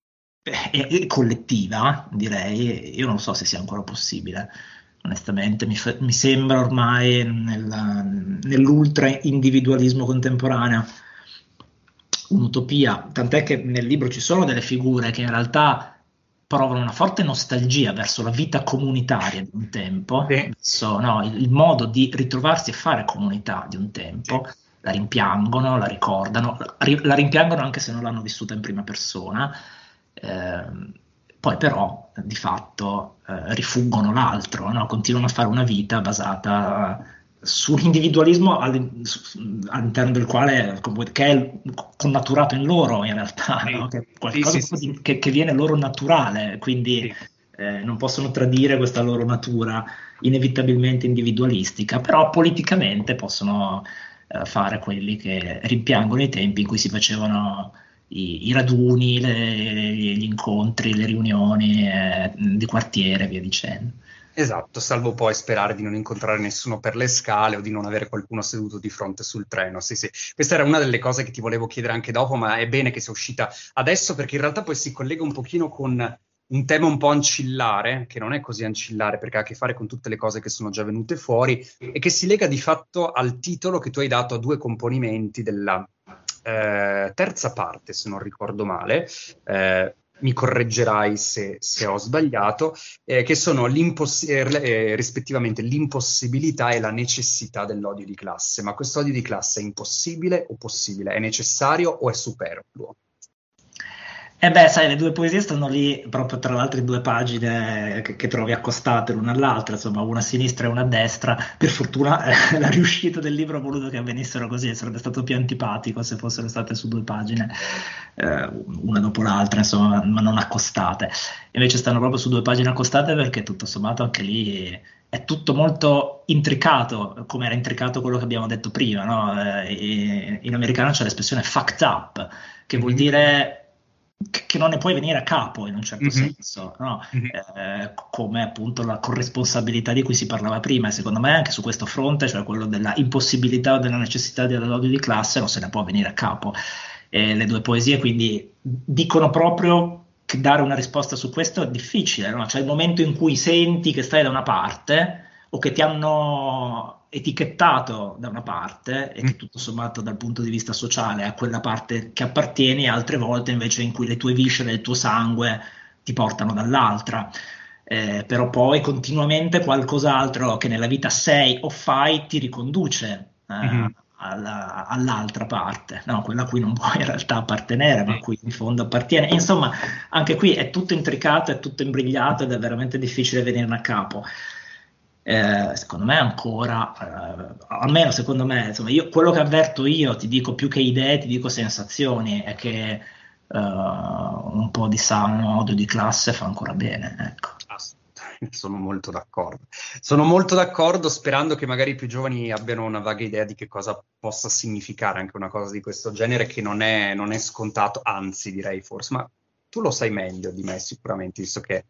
e collettiva, direi, io non so se sia ancora possibile. Onestamente mi sembra ormai nell'ultra individualismo contemporaneo un'utopia, tant'è che nel libro ci sono delle figure che in realtà provano una forte nostalgia verso la vita comunitaria di un tempo, verso, no, il modo di ritrovarsi e fare comunità di un tempo. La rimpiangono, la ricordano, la rimpiangono anche se non l'hanno vissuta in prima persona. Poi però di fatto rifuggono l'altro, no? Continuano a fare una vita basata sull'individualismo all'interno del quale, che è connaturato in loro in realtà, no? Che è qualcosa che viene loro naturale, quindi non possono tradire questa loro natura inevitabilmente individualistica, però politicamente possono fare quelli che rimpiangono i tempi in cui si facevano i raduni, gli incontri, le riunioni di quartiere, via dicendo. Esatto, salvo poi sperare di non incontrare nessuno per le scale o di non avere qualcuno seduto di fronte sul treno. Sì. Questa era una delle cose che ti volevo chiedere anche dopo, ma è bene che sia uscita adesso, perché in realtà poi si collega un pochino con un tema un po' ancillare, che non è così ancillare perché ha a che fare con tutte le cose che sono già venute fuori e che si lega di fatto al titolo che tu hai dato a 2 componimenti della terza parte, se non ricordo male, mi correggerai se ho sbagliato, che sono rispettivamente l'impossibilità e la necessità dell'odio di classe. Ma questo odio di classe è impossibile o possibile? È necessario o è superfluo? Sai, le 2 poesie stanno lì proprio tra l'altro in 2 pagine che trovi accostate l'una all'altra, insomma, una a sinistra e una a destra. Per fortuna la riuscita del libro ha voluto che avvenissero così, sarebbe stato più antipatico se fossero state su 2 pagine, una dopo l'altra, insomma, ma non accostate. Invece stanno proprio su 2 pagine accostate perché tutto sommato anche lì è tutto molto intricato, come era intricato quello che abbiamo detto prima, no? In americano c'è l'espressione fucked up, che vuol dire che non ne puoi venire a capo in un certo senso, no? Come appunto la corresponsabilità di cui si parlava prima, e secondo me anche su questo fronte, cioè quello della impossibilità o della necessità dell'odio di classe, non se ne può venire a capo. Le 2 poesie quindi dicono proprio che dare una risposta su questo è difficile, no? Cioè il momento in cui senti che stai da una parte o che ti hanno etichettato da una parte e che tutto sommato dal punto di vista sociale a quella parte che appartieni, altre volte invece in cui le tue viscere, il tuo sangue ti portano dall'altra, però poi continuamente qualcos'altro che nella vita sei o fai ti riconduce all'altra parte, no? Quella a cui non puoi in realtà appartenere, ma a cui in fondo appartiene. E insomma, anche qui è tutto intricato, è tutto imbrigliato ed è veramente difficile venirne a capo. Secondo me ancora, almeno secondo me, insomma, quello che avverto io, ti dico più che idee, ti dico sensazioni, è che un po' di sano odio di classe fa ancora bene, ecco. Sono molto d'accordo, sperando che magari i più giovani abbiano una vaga idea di che cosa possa significare anche una cosa di questo genere, che non è scontato, anzi direi forse, ma tu lo sai meglio di me sicuramente, visto che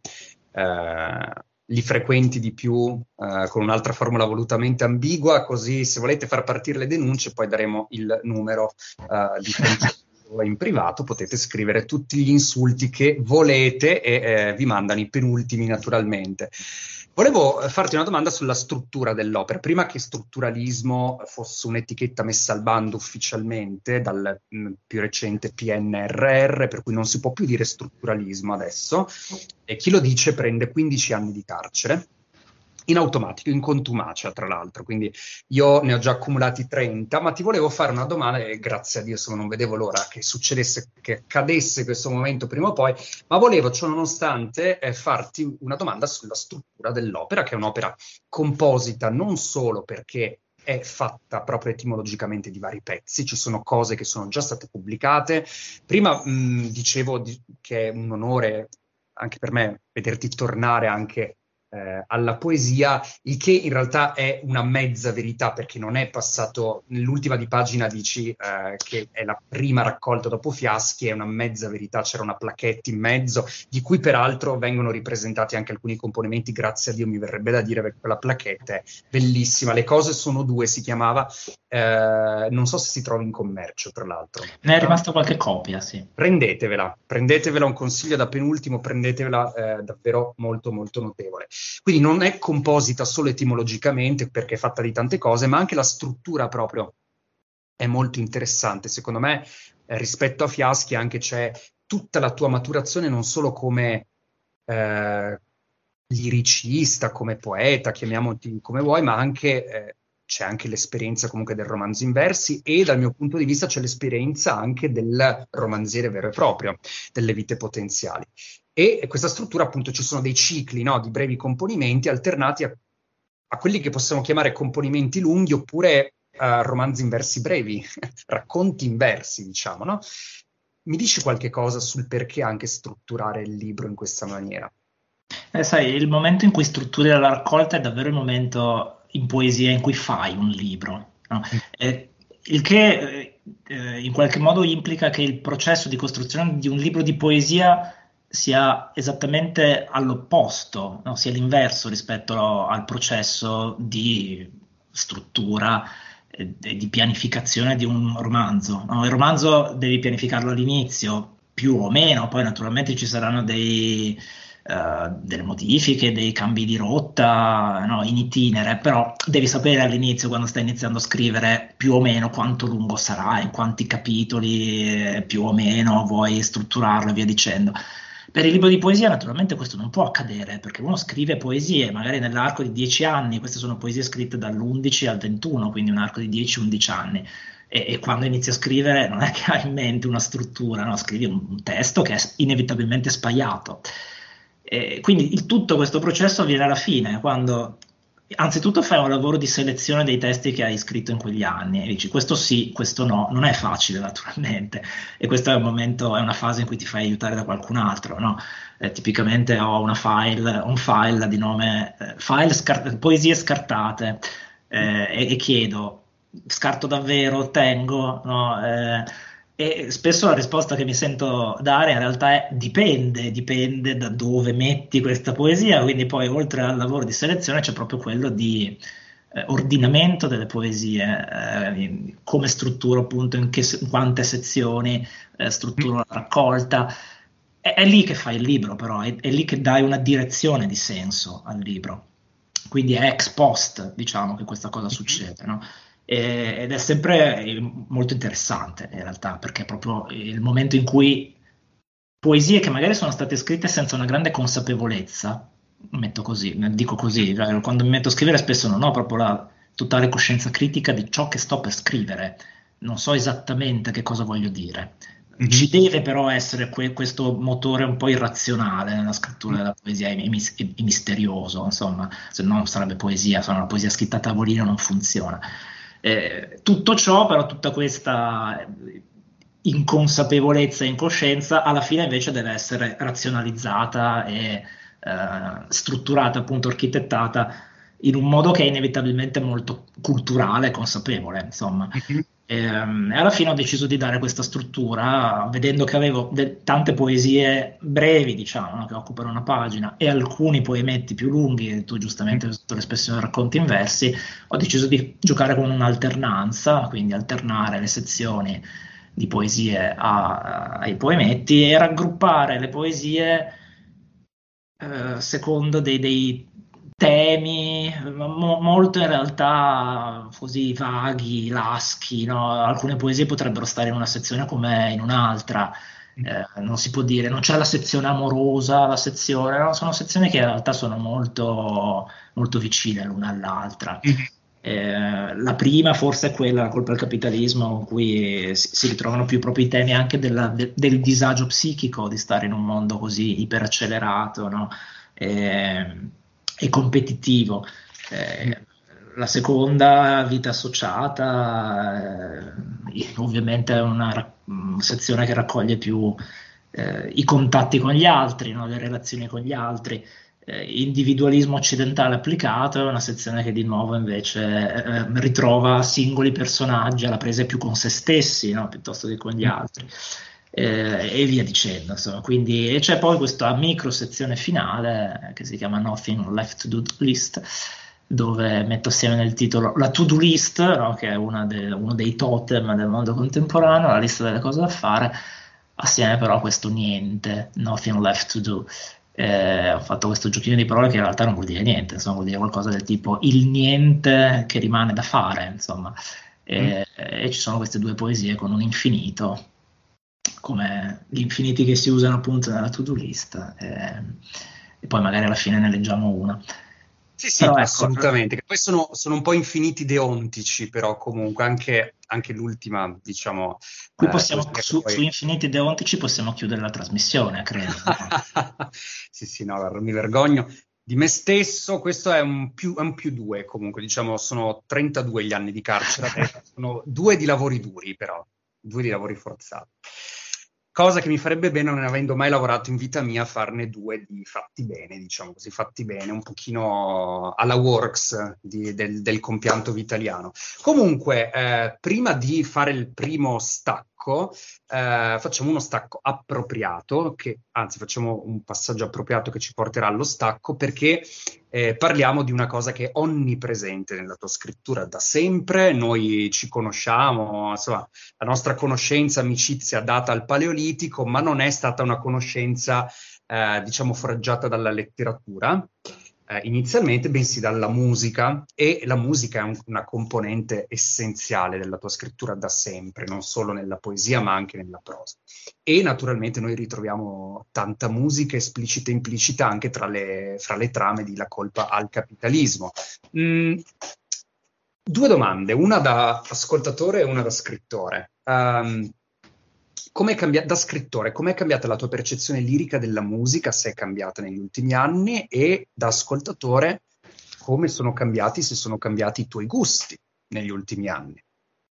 li frequenti di più, con un'altra formula volutamente ambigua, così se volete far partire le denunce poi daremo il numero di in privato potete scrivere tutti gli insulti che volete e vi mandano i penultimi naturalmente. Volevo farti una domanda sulla struttura dell'opera. Prima che strutturalismo fosse un'etichetta messa al bando ufficialmente dal più recente PNRR, per cui non si può più dire strutturalismo adesso, e chi lo dice prende 15 anni di carcere, in automatico, in contumacia tra l'altro, quindi io ne ho già accumulati 30, ma ti volevo fare una domanda e grazie a Dio insomma, non vedevo l'ora che succedesse, che accadesse questo momento prima o poi, ma volevo ciò nonostante farti una domanda sulla struttura dell'opera, che è un'opera composita non solo perché è fatta proprio etimologicamente di vari pezzi, ci sono cose che sono già state pubblicate, prima dicevo che è un onore anche per me vederti tornare anche alla poesia, il che in realtà è una mezza verità, perché non è passato, nell'ultima di pagina dici che è la prima raccolta dopo Fiaschi, è una mezza verità, c'era una plaquette in mezzo, di cui peraltro vengono ripresentati anche alcuni componimenti, grazie a Dio mi verrebbe da dire, perché quella plaquette è bellissima, Le cose sono due si chiamava, non so se si trova in commercio tra l'altro. Ne è rimasta qualche copia, sì. Prendetevela, un consiglio da penultimo, prendetevela, davvero molto molto notevole. Quindi non è composita solo etimologicamente perché è fatta di tante cose, ma anche la struttura proprio è molto interessante. Secondo me rispetto a Fiaschi anche c'è tutta la tua maturazione non solo come liricista, come poeta, chiamiamoti come vuoi, ma anche c'è anche l'esperienza comunque del romanzo in versi e dal mio punto di vista c'è l'esperienza anche del romanziere vero e proprio, delle vite potenziali. E questa struttura appunto ci sono dei cicli, no, di brevi componimenti alternati a quelli che possiamo chiamare componimenti lunghi oppure romanzi in versi brevi, racconti in versi diciamo, no? Mi dici qualche cosa sul perché anche strutturare il libro in questa maniera? Sai, il momento in cui strutturi la raccolta è davvero il momento in poesia in cui fai un libro, no? Il che in qualche modo implica che il processo di costruzione di un libro di poesia sia esattamente all'opposto, no? Sia l'inverso rispetto al processo di struttura e di pianificazione di un romanzo, no? Il romanzo devi pianificarlo all'inizio, più o meno, poi naturalmente ci saranno delle modifiche, dei cambi di rotta, no? In itinere, però devi sapere all'inizio, quando stai iniziando a scrivere, più o meno quanto lungo sarà, in quanti capitoli più o meno vuoi strutturarlo e via dicendo. Per il libro di poesia naturalmente questo non può accadere, perché uno scrive poesie, magari nell'arco di 10 anni, queste sono poesie scritte dall'11 al 21, quindi un arco di 10-11 anni, e quando inizi a scrivere non è che hai in mente una struttura, no? Scrivi un testo che è inevitabilmente spaiato. Quindi tutto questo processo avviene alla fine, quando anzitutto fai un lavoro di selezione dei testi che hai scritto in quegli anni e dici questo sì, questo no, non è facile naturalmente, e questo è una fase in cui ti fai aiutare da qualcun altro, no? Tipicamente ho un file di nome poesie scartate, e chiedo, scarto davvero, tengo, no? E spesso la risposta che mi sento dare in realtà è dipende da dove metti questa poesia, quindi poi oltre al lavoro di selezione c'è proprio quello di ordinamento delle poesie, come strutturo appunto, in quante sezioni strutturo la raccolta. È lì che fai il libro, però è lì che dai una direzione di senso al libro, quindi è ex post, diciamo, che questa cosa succede, no? Ed è sempre molto interessante in realtà, perché è proprio il momento in cui poesie che magari sono state scritte senza una grande consapevolezza, dico così, cioè, quando mi metto a scrivere spesso non ho proprio la totale coscienza critica di ciò che sto per scrivere, non so esattamente che cosa voglio dire. Ci deve però essere questo motore un po' irrazionale nella scrittura della poesia e misterioso, insomma, se no non sarebbe poesia, se no la poesia scritta a tavolino non funziona. Tutto ciò, però, tutta questa inconsapevolezza e incoscienza alla fine invece deve essere razionalizzata e strutturata, appunto architettata in un modo che è inevitabilmente molto culturale e consapevole, insomma. E alla fine ho deciso di dare questa struttura, vedendo che avevo tante poesie brevi, diciamo, no, che occupano una pagina, e alcuni poemetti più lunghi, tu giustamente hai usato l'espressione racconti in versi, ho deciso di giocare con un'alternanza, quindi alternare le sezioni di poesie ai poemetti e raggruppare le poesie secondo dei temi molto in realtà così vaghi, laschi, no? Alcune poesie potrebbero stare in una sezione come in un'altra. Non si può dire, non c'è la sezione amorosa, la sezione, no? Sono sezioni che in realtà sono molto, molto vicine l'una all'altra. La prima forse è quella, La colpa al capitalismo, in cui si ritrovano più proprio i temi anche del disagio psichico di stare in un mondo così iperaccelerato, no? E competitivo. La seconda, Vita associata, ovviamente è una sezione che raccoglie più i contatti con gli altri, no? Le relazioni con gli altri. Individualismo occidentale applicato è una sezione che di nuovo invece ritrova singoli personaggi alla presa più con se stessi, no? Piuttosto che con gli altri. E via dicendo, insomma. Quindi c'è poi questa micro sezione finale che si chiama Nothing Left to Do List, dove metto assieme nel titolo la to-do list, no? Che è uno dei totem del mondo contemporaneo, la lista delle cose da fare, assieme però a questo niente, Nothing Left to Do. Ho fatto questo giochino di parole che in realtà non vuol dire niente, insomma, vuol dire qualcosa del tipo il niente che rimane da fare, insomma. E ci sono queste due poesie con un infinito, come gli infiniti che si usano appunto nella to-do list, e poi magari alla fine ne leggiamo una. Sì, però, assolutamente. Ecco, poi sono un po' infiniti deontici, però comunque anche l'ultima, diciamo... Qui possiamo, su infiniti deontici possiamo chiudere la trasmissione, credo. Sì, no, mi vergogno di me stesso. Questo è un più due, comunque, diciamo, sono 32 gli anni di carcere adesso, sono 2 di lavori duri, però, 2 di lavori forzati. Cosa che mi farebbe bene, non avendo mai lavorato in vita mia, farne 2 di fatti bene, diciamo così, fatti bene, un pochino alla Works del compianto vitaliano. Comunque, prima di fare il primo stacco, facciamo uno stacco appropriato, anzi facciamo un passaggio appropriato che ci porterà allo stacco, perché parliamo di una cosa che è onnipresente nella tua scrittura da sempre. Noi ci conosciamo, insomma, la nostra conoscenza, amicizia data al Paleolitico, ma non è stata una conoscenza, diciamo, foraggiata dalla letteratura inizialmente, bensì dalla musica, e la musica è una componente essenziale della tua scrittura da sempre, non solo nella poesia ma anche nella prosa. E naturalmente noi ritroviamo tanta musica esplicita e implicita anche fra le trame di La colpa al capitalismo. 2 domande, una da ascoltatore e una da scrittore. Da scrittore, com'è cambiata la tua percezione lirica della musica, se è cambiata negli ultimi anni, e da ascoltatore come sono cambiati, se sono cambiati i tuoi gusti negli ultimi anni?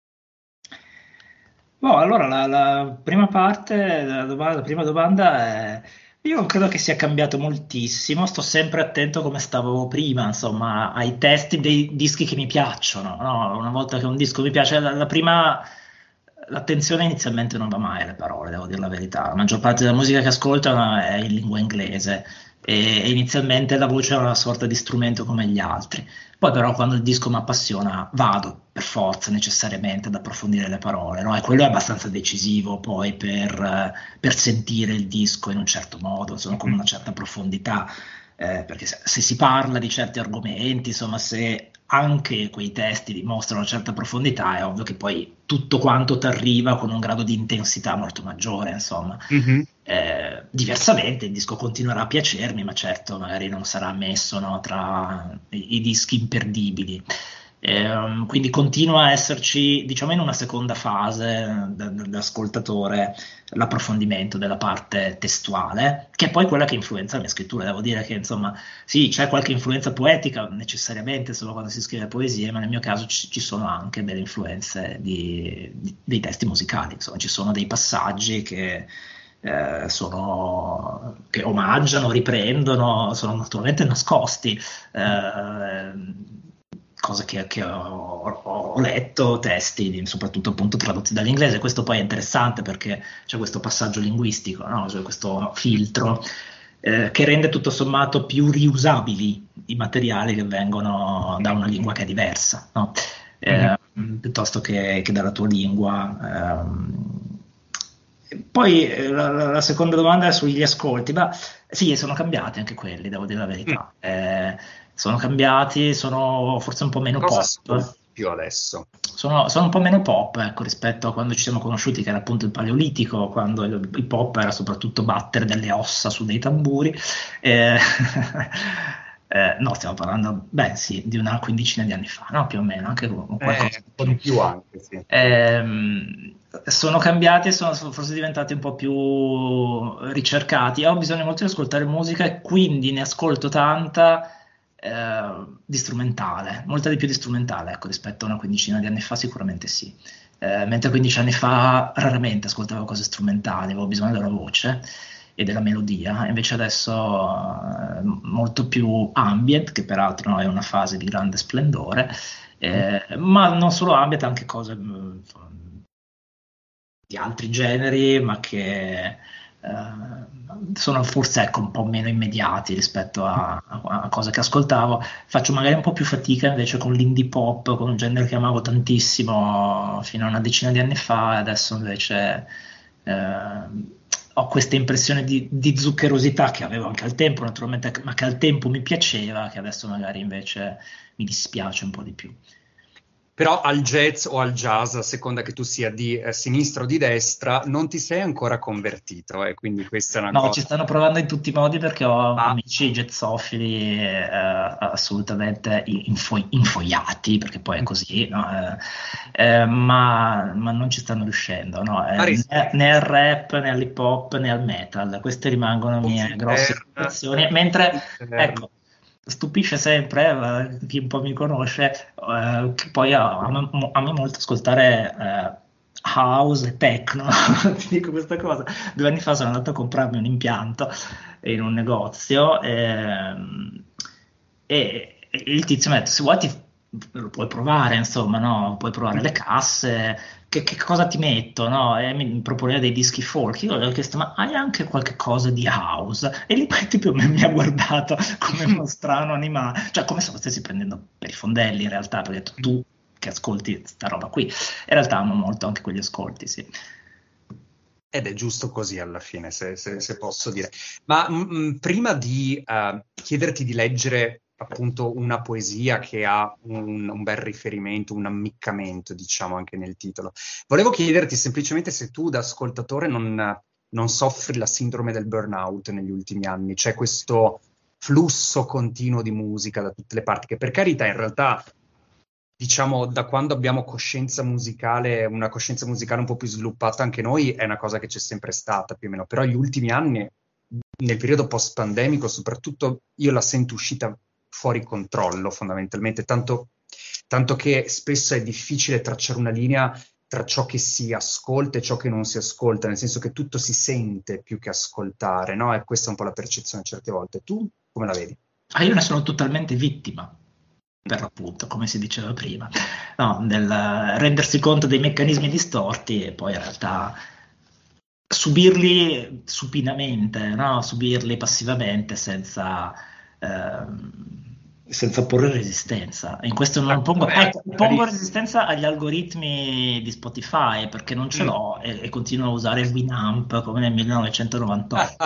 Allora la prima parte, la prima domanda è: io credo che sia cambiato moltissimo, sto sempre attento come stavo prima, insomma, ai testi dei dischi che mi piacciono, no? Una volta che un disco mi piace, l'attenzione inizialmente non va mai alle parole, devo dire la verità. La maggior parte della musica che ascolto è in lingua inglese e inizialmente la voce è una sorta di strumento come gli altri. Poi però quando il disco mi appassiona vado per forza necessariamente ad approfondire le parole, no? E quello è abbastanza decisivo poi per sentire il disco in un certo modo, insomma, con una certa profondità, perché se si parla di certi argomenti, insomma, se anche quei testi dimostrano una certa profondità, è ovvio che poi tutto quanto ti arriva con un grado di intensità molto maggiore, insomma. Diversamente il disco continuerà a piacermi, ma certo magari non sarà messo, no, tra i dischi imperdibili. Quindi continua a esserci, diciamo, in una seconda fase da ascoltatore, l'approfondimento della parte testuale, che è poi quella che influenza la mia scrittura. Devo dire che, insomma, sì, c'è qualche influenza poetica necessariamente solo quando si scrive poesie, ma nel mio caso ci sono anche delle influenze dei testi musicali, insomma, ci sono dei passaggi che omaggiano, riprendono, sono naturalmente nascosti, cose che ho letto, testi soprattutto appunto tradotti dall'inglese. Questo poi è interessante perché c'è questo passaggio linguistico, no? C'è questo filtro che rende tutto sommato più riusabili i materiali che vengono da una lingua che è diversa, no? Piuttosto che dalla tua lingua Poi la seconda domanda è sugli ascolti, ma sì, sono cambiati anche quelli, devo dire la verità. Sono cambiati, sono forse un po' meno Cosa pop. ascolti più adesso? Sono un po' meno pop, ecco, rispetto a quando ci siamo conosciuti, che era appunto il Paleolitico, quando il pop era soprattutto battere delle ossa su dei tamburi. Eh, no, stiamo parlando, beh sì, di una quindicina di anni fa, no? Più o meno, anche con qualcosa Un po' di più anche, sì. Sono cambiati e sono forse diventati un po' più ricercati. Ho bisogno molto di ascoltare musica e quindi ne ascolto tanta di strumentale, molta di più di strumentale, ecco, rispetto a una quindicina di anni fa sicuramente sì. Mentre 15 anni fa raramente ascoltavo cose strumentali, avevo bisogno della voce e della melodia, invece adesso molto più ambient, che peraltro no, è una fase di grande splendore, ma non solo ambient, anche cose di altri generi, ma che sono forse ecco, un po' meno immediati rispetto a cose che ascoltavo. Faccio magari un po' più fatica invece con l'indie pop, con un genere che amavo tantissimo fino a una decina di anni fa, e adesso invece ho questa impressione di zuccherosità che avevo anche al tempo, naturalmente, ma che al tempo mi piaceva, che adesso magari invece mi dispiace un po' di più. Però al jazz o al jazz, a seconda che tu sia di sinistra o di destra, non ti sei ancora convertito, quindi questa è una cosa. No, ci stanno provando in tutti i modi perché ho amici jazzofili assolutamente infoiati, perché poi è così, no? Ma non ci stanno riuscendo, no? Né al rap, né all'hip hop, né al metal. Queste rimangono mie grosse preoccupazioni, mentre ecco, stupisce sempre chi un po' mi conosce, che poi amo molto ascoltare house e techno. Ti dico questa cosa: 2 anni fa sono andato a comprarmi un impianto in un negozio e il tizio mi ha detto: se vuoi lo puoi provare, insomma, no? Puoi provare le casse, che cosa ti metto, no? E mi proponeva dei dischi folk. Io gli ho chiesto: ma hai anche qualche cosa di house? E lì poi tipo mi ha guardato come uno strano animale, cioè come se lo stessi prendendo per i fondelli in realtà, perché ho detto: tu che ascolti sta roba qui. In realtà amo molto anche quegli ascolti, sì. Ed è giusto così alla fine, se posso dire. Ma prima di chiederti di leggere appunto una poesia che ha un bel riferimento, un ammiccamento, diciamo, anche nel titolo, volevo chiederti semplicemente se tu da ascoltatore non soffri la sindrome del burnout negli ultimi anni. C'è questo flusso continuo di musica da tutte le parti, che per carità in realtà, diciamo, da quando abbiamo coscienza musicale, una coscienza musicale un po' più sviluppata anche noi, è una cosa che c'è sempre stata più o meno, però gli ultimi anni, nel periodo post-pandemico soprattutto, io la sento uscita fuori controllo fondamentalmente, tanto che spesso è difficile tracciare una linea tra ciò che si ascolta e ciò che non si ascolta, nel senso che tutto si sente più che ascoltare, no? E questa è un po' la percezione certe volte. Tu come la vedi? Io ne sono totalmente vittima, per l'appunto, come si diceva prima, no, del rendersi conto dei meccanismi distorti e poi in realtà subirli supinamente, no? Subirli passivamente senza porre resistenza. In questo non pongo resistenza agli algoritmi di Spotify, perché non ce l'ho e continuo a usare Winamp come nel 1998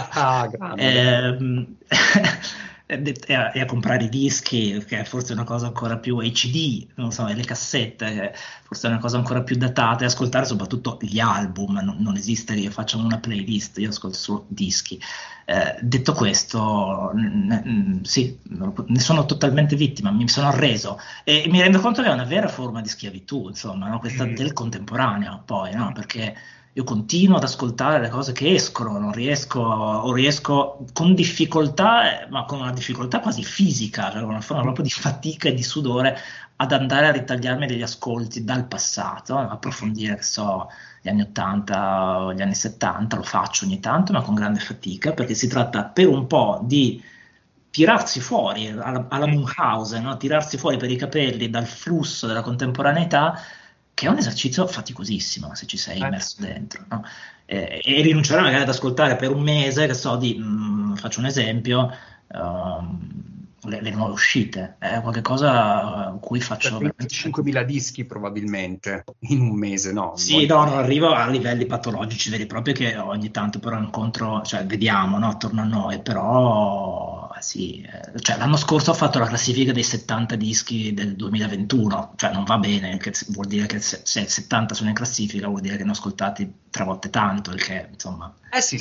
e a comprare i dischi, che è forse una cosa ancora più HD, non so, e le cassette, che forse è una cosa ancora più datata, e ascoltare soprattutto gli album. Non esiste che io faccia una playlist, io ascolto solo dischi. Detto questo, sì, ne sono totalmente vittima, mi sono arreso e mi rendo conto che è una vera forma di schiavitù, insomma, no? Questa del contemporaneo, poi, no? Perché io continuo ad ascoltare le cose che escono, non riesco con difficoltà, ma con una difficoltà quasi fisica, cioè con una forma proprio di fatica e di sudore, ad andare a ritagliarmi degli ascolti dal passato, approfondire, che so, gli anni 80 o gli anni 70, lo faccio ogni tanto, ma con grande fatica, perché si tratta per un po' di tirarsi fuori, alla Munchausen, no? Tirarsi fuori per i capelli dal flusso della contemporaneità, che è un esercizio faticosissimo se ci sei immerso dentro, no? E rinunciare magari ad ascoltare per un mese, che so, faccio un esempio, le nuove uscite. È qualcosa a cui faccio 25.000 dischi probabilmente in un mese, no? Sì, no, non arrivo a livelli patologici veri e propri che ogni tanto però incontro, cioè vediamo, no, attorno a noi, però sì, cioè, l'anno scorso ho fatto la classifica dei 70 dischi del 2021, cioè non va bene, che vuol dire che se 70 sono in classifica vuol dire che ne ho ascoltati 3 volte tanto, il che insomma... sì,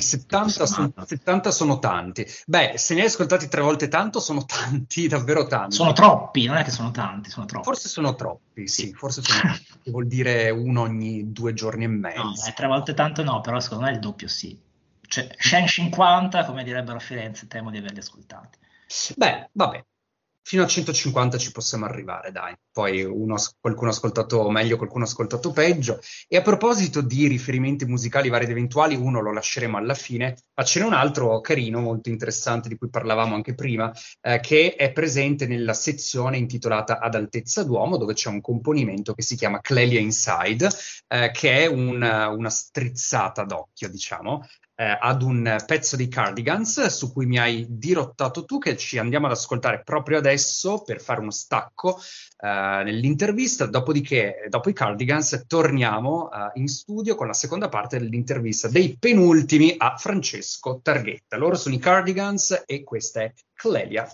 70 sono tanti. Beh, se ne hai ascoltati 3 volte tanto, sono tanti, davvero tanti. Sono troppi, non è che sono tanti, sono troppi. Forse sono troppi, sì, forse sono troppi. Vuol dire uno ogni 2 giorni e mezzo. No, 3 volte tanto no, però secondo me il doppio sì. Cioè, 150, come direbbero a Firenze, temo di averli ascoltati. Beh, vabbè. Fino a 150 ci possiamo arrivare, dai. Poi qualcuno ha ascoltato meglio, qualcuno ha ascoltato peggio. E a proposito di riferimenti musicali vari ed eventuali, uno lo lasceremo alla fine, ma ce n'è un altro carino, molto interessante, di cui parlavamo anche prima, che è presente nella sezione intitolata Ad altezza d'uomo, dove c'è un componimento che si chiama Clelia Inside, che è una strizzata d'occhio, diciamo, ad un pezzo di Cardigans su cui mi hai dirottato tu, che ci andiamo ad ascoltare proprio adesso per fare uno stacco nell'intervista. Dopodiché, dopo i Cardigans, torniamo in studio con la seconda parte dell'intervista dei penultimi a Francesco Targhetta. Loro sono i Cardigans e questa è Clelia.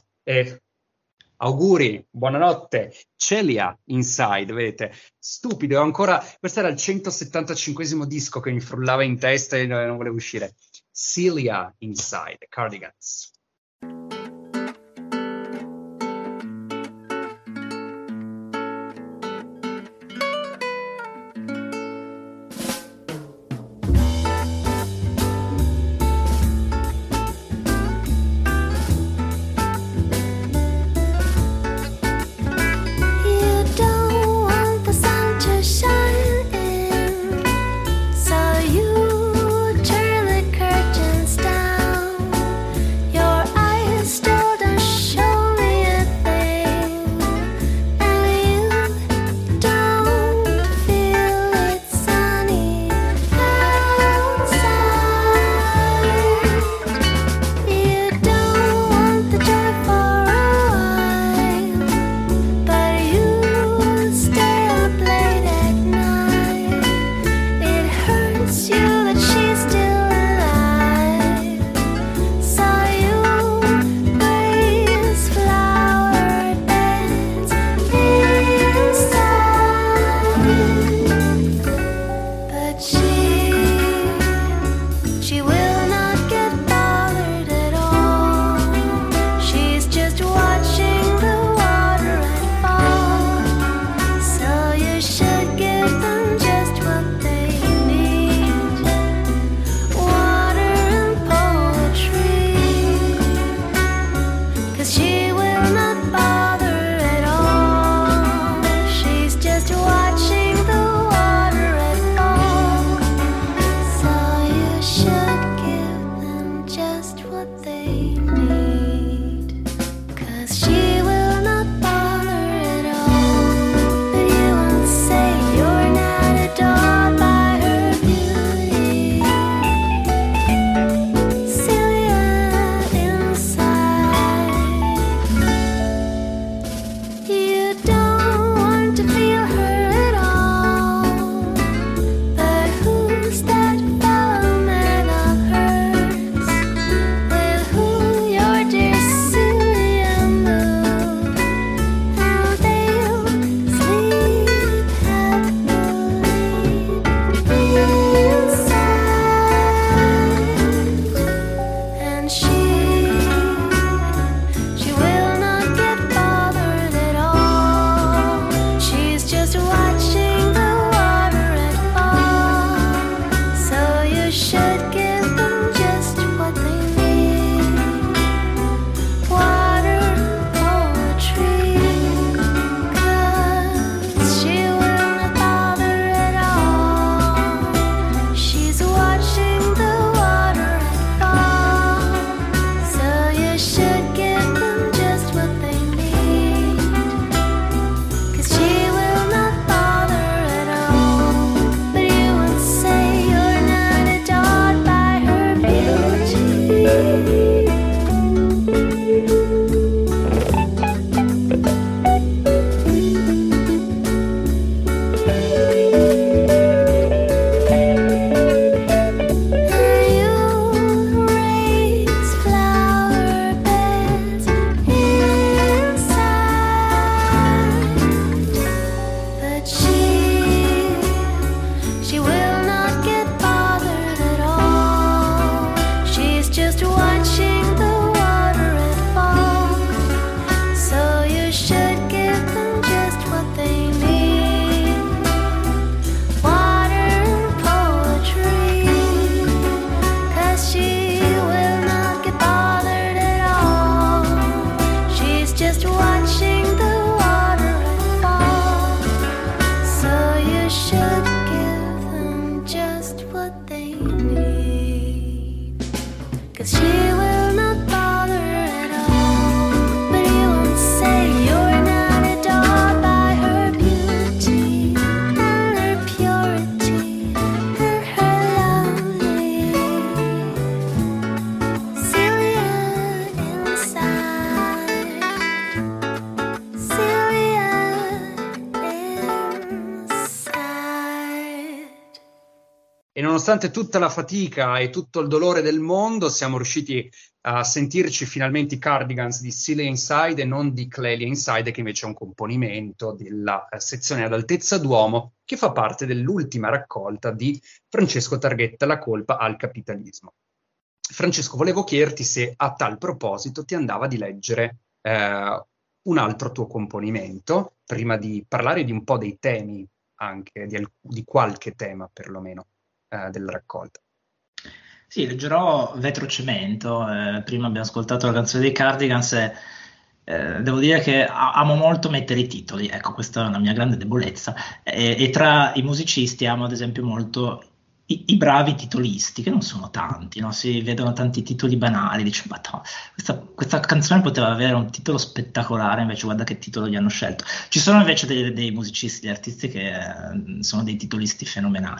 Auguri, buonanotte. Celia Inside, vedete, stupido, ancora, questo era il 175esimo disco che mi frullava in testa e non volevo uscire. Celia Inside, Cardigans. Curtains down, your eyes should give them just what they need. 'Cause she will not bother at all, but you won't say you're not adored by her beauty and her purity and her lovely Celia inside. E nonostante tutta la fatica e tutto il dolore del mondo, siamo riusciti a sentirci finalmente i Cardigans di Celia Inside e non di Clelia Inside, che invece è un componimento della sezione ad altezza d'uomo, che fa parte dell'ultima raccolta di Francesco Targhetta, La colpa al capitalismo. Francesco, volevo chiederti se a tal proposito ti andava di leggere un altro tuo componimento, prima di parlare di un po' dei temi, anche di qualche tema perlomeno della raccolta. Sì, leggerò Vetrocemento. Prima abbiamo ascoltato la canzone dei Cardigans e devo dire che amo molto mettere i titoli, ecco, questa è una mia grande debolezza. E tra i musicisti amo ad esempio molto i bravi titolisti, che non sono tanti, no? Si vedono tanti titoli banali, dice, ma no, questa canzone poteva avere un titolo spettacolare, invece guarda che titolo gli hanno scelto. Ci sono invece dei musicisti, degli artisti che sono dei titolisti fenomenali.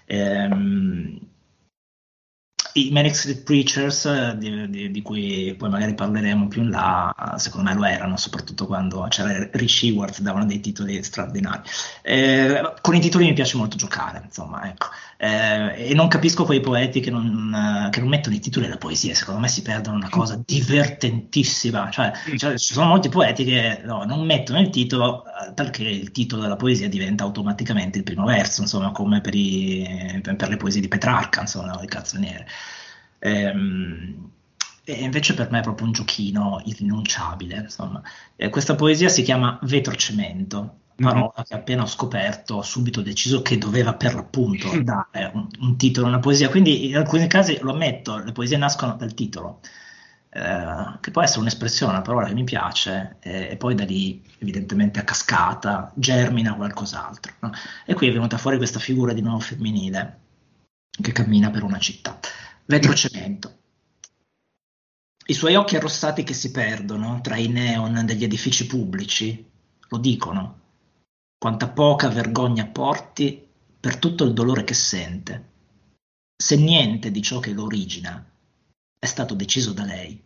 I Manic Street Preachers, di cui poi magari parleremo più in là, secondo me lo erano, soprattutto quando c'era Rich Ewart, davano dei titoli straordinari. Con i titoli mi piace molto giocare, insomma, ecco. E non capisco quei poeti che non mettono i titoli alla poesia, secondo me si perdono una cosa divertentissima, cioè ci sono molti poeti che non mettono il titolo perché il titolo della poesia diventa automaticamente il primo verso, insomma, come per le poesie di Petrarca, insomma, le canzoniere. E invece per me è proprio un giochino irrinunciabile, insomma. Questa poesia si chiama Vetrocemento, parola che appena ho scoperto ho subito deciso che doveva per l'appunto dare un titolo a una poesia, quindi in alcuni casi lo ammetto, le poesie nascono dal titolo, che può essere un'espressione, una parola che mi piace, e poi da lì evidentemente a cascata germina qualcos'altro, no? E qui è venuta fuori questa figura di nuovo femminile che cammina per una città. Vetrocemento. I suoi occhi arrossati che si perdono tra i neon degli edifici pubblici lo dicono. Quanta poca vergogna porti per tutto il dolore che sente, se niente di ciò che lo origina è stato deciso da lei.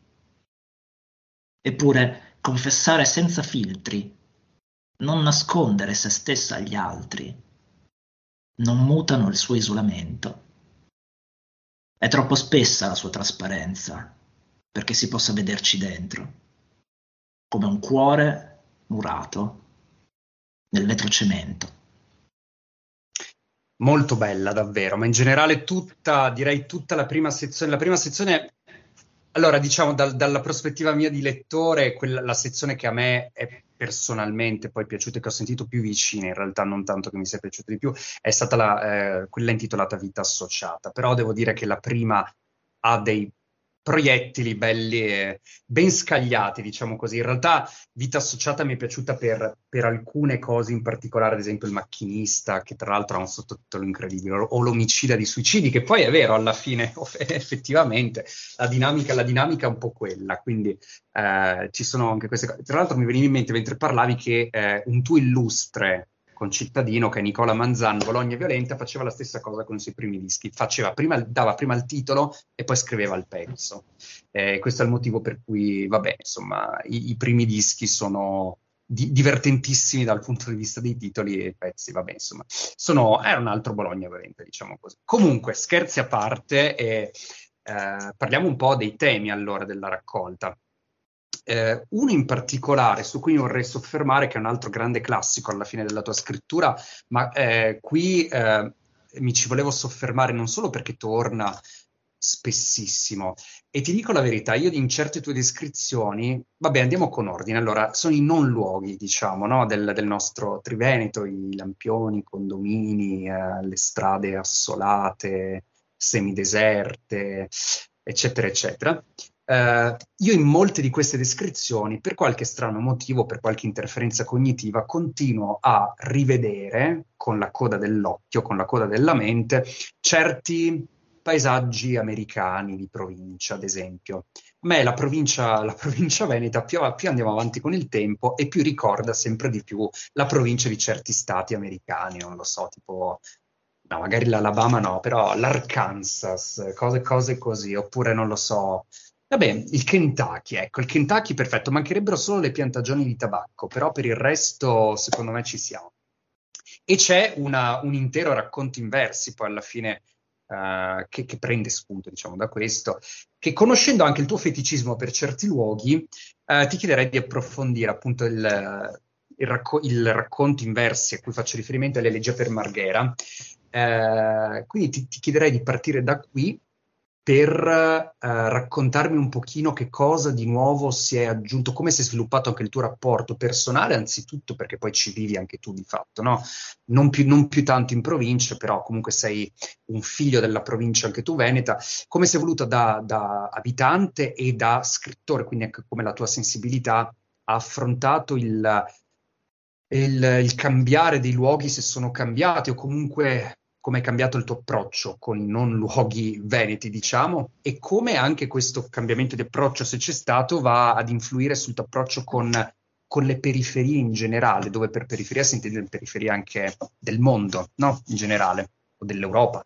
Eppure confessare senza filtri, non nascondere se stessa agli altri, non mutano il suo isolamento. È troppo spessa la sua trasparenza perché si possa vederci dentro, come un cuore murato nel vetrocemento. Molto bella davvero, ma in generale direi tutta la prima sezione, allora diciamo dalla prospettiva mia di lettore, la sezione che a me è personalmente poi piaciuta e che ho sentito più vicina, in realtà non tanto che mi sia piaciuta di più, è stata quella intitolata Vita associata, però devo dire che la prima ha dei proiettili belli e ben scagliati, diciamo così. In realtà Vita associata mi è piaciuta per alcune cose in particolare, ad esempio Il macchinista, che tra l'altro ha un sottotitolo incredibile, o L'omicida di suicidi, che poi è vero alla fine, effettivamente la dinamica è un po' quella, quindi ci sono anche queste cose. Tra l'altro mi veniva in mente mentre parlavi che un tuo illustre concittadino, che è Nicola Manzan, Bologna Violenta, faceva la stessa cosa con i suoi primi dischi, dava prima il titolo e poi scriveva il pezzo. Questo è il motivo per cui, vabbè, insomma, i primi dischi sono divertentissimi dal punto di vista dei titoli e i pezzi, vabbè, insomma, è un altro Bologna Violenta, diciamo così. Comunque, scherzi a parte, parliamo un po' dei temi allora della raccolta. Uno in particolare su cui mi vorrei soffermare, che è un altro grande classico alla fine della tua scrittura, ma qui mi ci volevo soffermare non solo perché torna spessissimo, e ti dico la verità, io in certe tue descrizioni, vabbè, andiamo con ordine, allora sono i non luoghi, diciamo, no? del nostro Triveneto, i lampioni, i condomini, le strade assolate, semideserte, eccetera eccetera. io in molte di queste descrizioni, per qualche strano motivo, per qualche interferenza cognitiva, continuo a rivedere con la coda dell'occhio, con la coda della mente, certi paesaggi americani di provincia, ad esempio. A me la provincia veneta, più andiamo avanti con il tempo e più ricorda sempre di più la provincia di certi stati americani, non lo so, tipo, no, magari l'Alabama no, però l'Arkansas, cose così, oppure non lo so. Vabbè, il Kentucky, ecco, il Kentucky perfetto, mancherebbero solo le piantagioni di tabacco, però per il resto secondo me ci siamo. E c'è un intero racconto in versi poi alla fine che prende spunto, diciamo, da questo, che conoscendo anche il tuo feticismo per certi luoghi, ti chiederei di approfondire appunto il racconto in versi a cui faccio riferimento alle Elegia per Marghera. Quindi ti chiederei di partire da qui per raccontarmi un pochino che cosa di nuovo si è aggiunto, come si è sviluppato anche il tuo rapporto personale, anzitutto perché poi ci vivi anche tu di fatto, no? Non più tanto in provincia, però comunque sei un figlio della provincia anche tu veneta. Come sei evoluto da abitante e da scrittore, quindi anche come la tua sensibilità ha affrontato il cambiare dei luoghi, se sono cambiati, o comunque come è cambiato il tuo approccio con i non luoghi veneti, diciamo, e come anche questo cambiamento di approccio, se c'è stato, va ad influire sul tuo approccio con le periferie in generale, dove per periferia si intende periferia anche del mondo, no? In generale, o dell'Europa.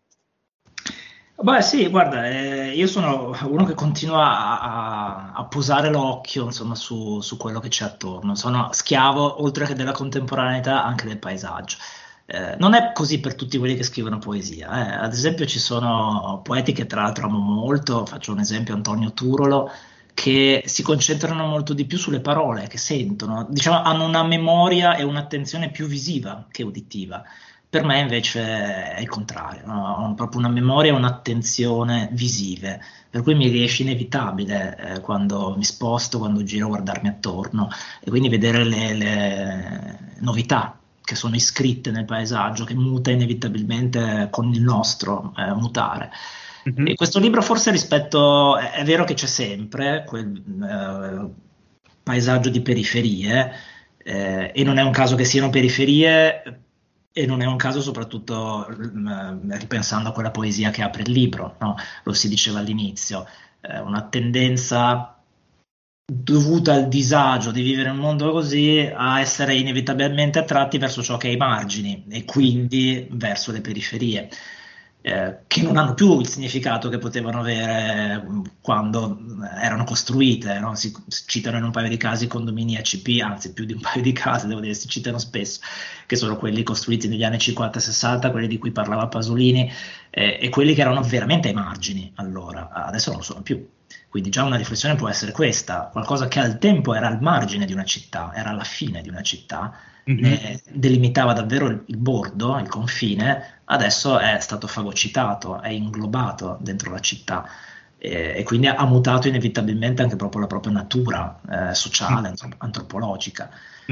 Beh sì, guarda, io sono uno che continua a posare l'occhio, insomma, su quello che c'è attorno. Sono schiavo, oltre che della contemporaneità, anche del paesaggio. Non è così per tutti quelli che scrivono poesia. Ad esempio ci sono poeti che tra l'altro amo molto, faccio un esempio, Antonio Turolo, che si concentrano molto di più sulle parole che sentono, diciamo, hanno una memoria e un'attenzione più visiva che uditiva. Per me invece è il contrario, no? Ho proprio una memoria e un'attenzione visive, per cui mi riesce inevitabile quando mi sposto, quando giro, a guardarmi attorno e quindi vedere le novità che sono iscritte nel paesaggio, che muta inevitabilmente con il nostro mutare. E questo libro forse rispetto, è vero che c'è sempre quel paesaggio di periferie, e non è un caso che siano periferie, e non è un caso soprattutto ripensando a quella poesia che apre il libro, no? Lo si diceva all'inizio, una tendenza dovuta al disagio di vivere in un mondo così a essere inevitabilmente attratti verso ciò che è ai margini e quindi verso le periferie, che non hanno più il significato che potevano avere quando erano costruite, no? Si citano in un paio di casi condomini ACP, anzi più di un paio di casi, devo dire, si citano spesso, che sono quelli costruiti negli anni 50-60, quelli di cui parlava Pasolini, e quelli che erano veramente ai margini allora, adesso non lo sono più. Quindi già una riflessione può essere questa, qualcosa che al tempo era al margine di una città, era alla fine di una città, delimitava davvero il bordo, il confine, adesso è stato fagocitato, è inglobato dentro la città e quindi ha mutato inevitabilmente anche proprio la propria natura sociale, antropologica.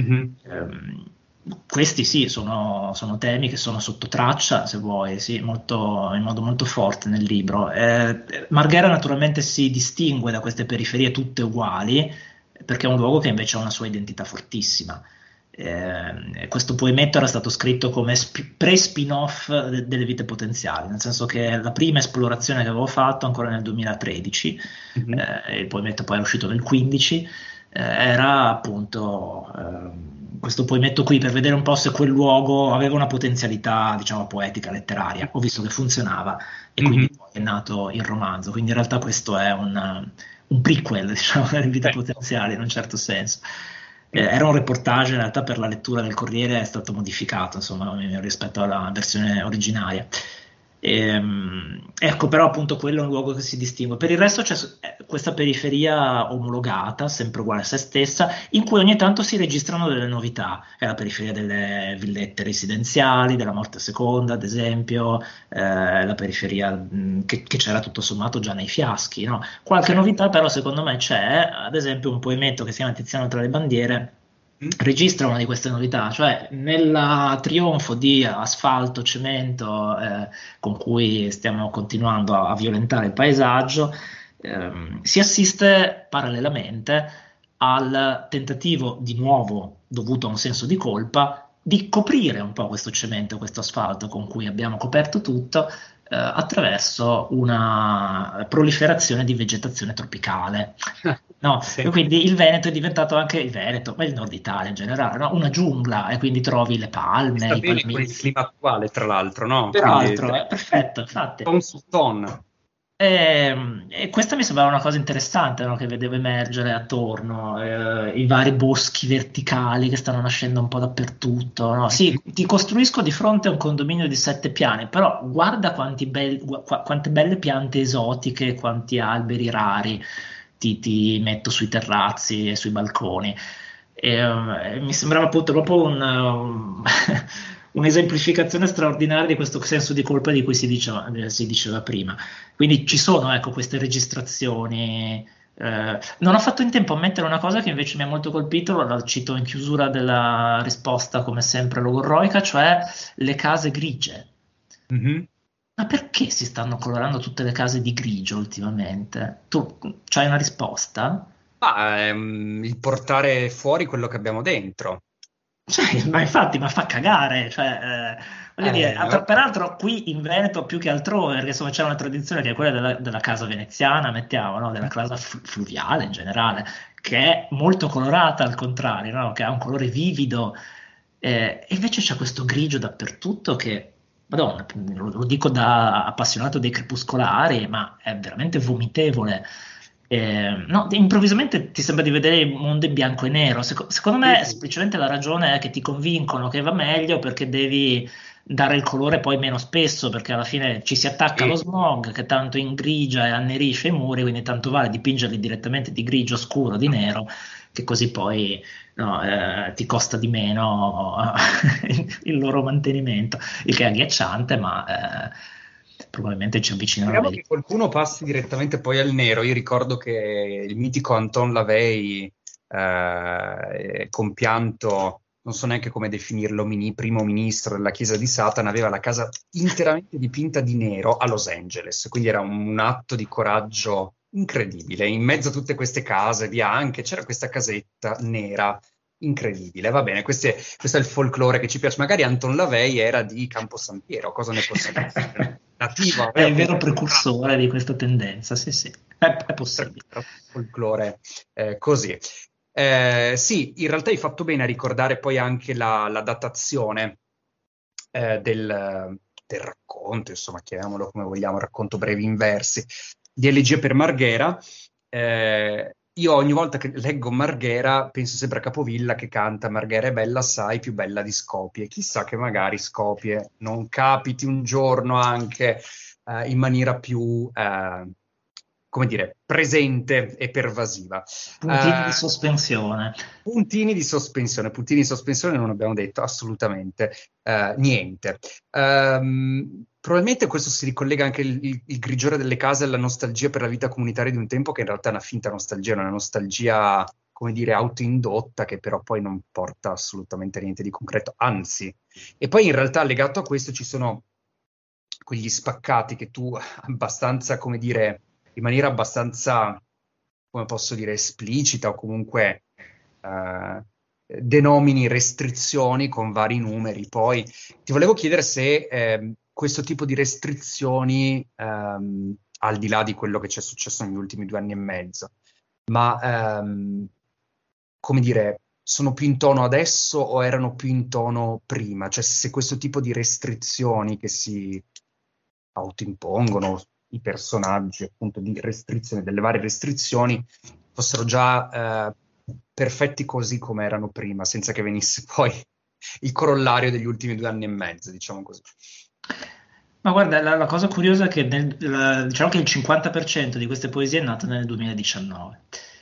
Questi sì, sono temi che sono sotto traccia, se vuoi, sì, in modo molto forte nel libro. Marghera naturalmente si distingue da queste periferie tutte uguali, perché è un luogo che invece ha una sua identità fortissima. Questo poemetto era stato scritto come pre-spin-off delle vite potenziali, nel senso che la prima esplorazione che avevo fatto ancora nel 2013, il poemetto poi è uscito nel 2015, era appunto questo poemetto qui per vedere un po' se quel luogo aveva una potenzialità, diciamo, poetica, letteraria. Ho visto che funzionava e quindi poi è nato il romanzo. Quindi in realtà questo è un prequel, diciamo, delle vite potenziali in un certo senso. Era un reportage, in realtà per la lettura del Corriere è stato modificato, insomma, rispetto alla versione originaria. Ecco, però appunto quello è un luogo che si distingue. Per il resto c'è questa periferia omologata, sempre uguale a se stessa, in cui ogni tanto si registrano delle novità. È la periferia delle villette residenziali, della Morte Seconda, ad esempio, la periferia che c'era tutto sommato già nei fiaschi, no? Qualche novità però secondo me c'è, ad esempio un poemetto che si chiama Tiziano tra le bandiere, registra una di queste novità, cioè nel trionfo di asfalto, cemento con cui stiamo continuando a violentare il paesaggio, si assiste parallelamente al tentativo di nuovo, dovuto a un senso di colpa, di coprire un po' questo cemento, questo asfalto con cui abbiamo coperto tutto, attraverso una proliferazione di vegetazione tropicale. No? Sì. E quindi il Veneto è diventato anche il Veneto, ma il Nord Italia in generale, no? Una giungla, e quindi trovi le palme, Sta i bene con il palmizi. clima attuale, tra l'altro, no? Peraltro, Quindi, è perfetto, infatti. ton su ton. E questa mi sembrava una cosa interessante, no, che vedevo emergere attorno, i vari boschi verticali che stanno nascendo un po' dappertutto. No? Sì, ti costruisco di fronte a un condominio di 7 piani, però guarda quante belle piante esotiche, quanti alberi rari ti metto sui terrazzi e sui balconi. Mi sembrava appunto proprio un'esemplificazione straordinaria di questo senso di colpa di cui si diceva prima. Quindi ci sono, ecco, queste registrazioni. Non ho fatto in tempo a mettere una cosa che invece mi ha molto colpito, la cito in chiusura della risposta, come sempre logorroica, cioè le case grigie. Mhm. Ma perché si stanno colorando tutte le case di grigio ultimamente? Tu c'hai una risposta? Il portare fuori quello che abbiamo dentro. Cioè, ma infatti, ma fa cagare, cioè, voglio dire, peraltro qui in Veneto più che altrove, perché insomma c'è una tradizione che è quella della casa veneziana, mettiamo, no? Della casa fluviale in generale, che è molto colorata al contrario, no? Che ha un colore vivido, e invece c'è questo grigio dappertutto che, Madonna, lo dico da appassionato dei crepuscolari, ma è veramente vomitevole. No, improvvisamente ti sembra di vedere il mondo in bianco e nero. Secondo me semplicemente la ragione è che ti convincono che va meglio perché devi dare il colore poi meno spesso, perché alla fine ci si attacca allo smog che tanto ingrigia e annerisce i muri, quindi tanto vale dipingerli direttamente di grigio scuro, di nero, che così poi no, ti costa di meno il loro mantenimento, il che è agghiacciante, ma probabilmente ci avviciniamo a Speriamo che qualcuno passi direttamente poi al nero. Io ricordo che il mitico Anton Lavey, compianto, non so neanche come definirlo, primo ministro della Chiesa di Satana, aveva la casa interamente dipinta di nero a Los Angeles, quindi era un atto di coraggio incredibile. In mezzo a tutte queste case bianche c'era questa casetta nera incredibile. Va bene, questo è il folklore che ci piace. Magari Anton Lavey era di Campo San Piero, cosa ne possiamo dire? Nativo, è il vero precursore di questa tendenza, sì, è possibile. Folklore così. Sì, in realtà hai fatto bene a ricordare poi anche la datazione del racconto, insomma, chiamiamolo come vogliamo, racconto brevi in versi, di Elegia per Marghera. Io ogni volta che leggo Marghera penso sempre a Capovilla che canta Marghera è bella assai, più bella di Skopje. Chissà che magari Skopje non capiti un giorno anche in maniera più, come dire, presente e pervasiva. Puntini di sospensione. Puntini di sospensione non abbiamo detto assolutamente niente. Probabilmente questo si ricollega anche il grigiore delle case alla nostalgia per la vita comunitaria di un tempo, che in realtà è una finta nostalgia, una nostalgia, come dire, autoindotta, che però poi non porta assolutamente a niente di concreto, anzi. E poi in realtà legato a questo ci sono quegli spaccati che tu abbastanza, come dire, in maniera abbastanza, come posso dire, esplicita o comunque denomini restrizioni con vari numeri. Poi ti volevo chiedere se questo tipo di restrizioni, al di là di quello che ci è successo negli ultimi 2 anni e mezzo, ma come dire, sono più in tono adesso o erano più in tono prima? Cioè se questo tipo di restrizioni che si autoimpongono i personaggi, appunto, di restrizioni, delle varie restrizioni, fossero già perfetti così come erano prima, senza che venisse poi il corollario degli ultimi 2 anni e mezzo, diciamo così. Ma guarda, la cosa curiosa è che diciamo che il 50% di queste poesie è nato nel 2019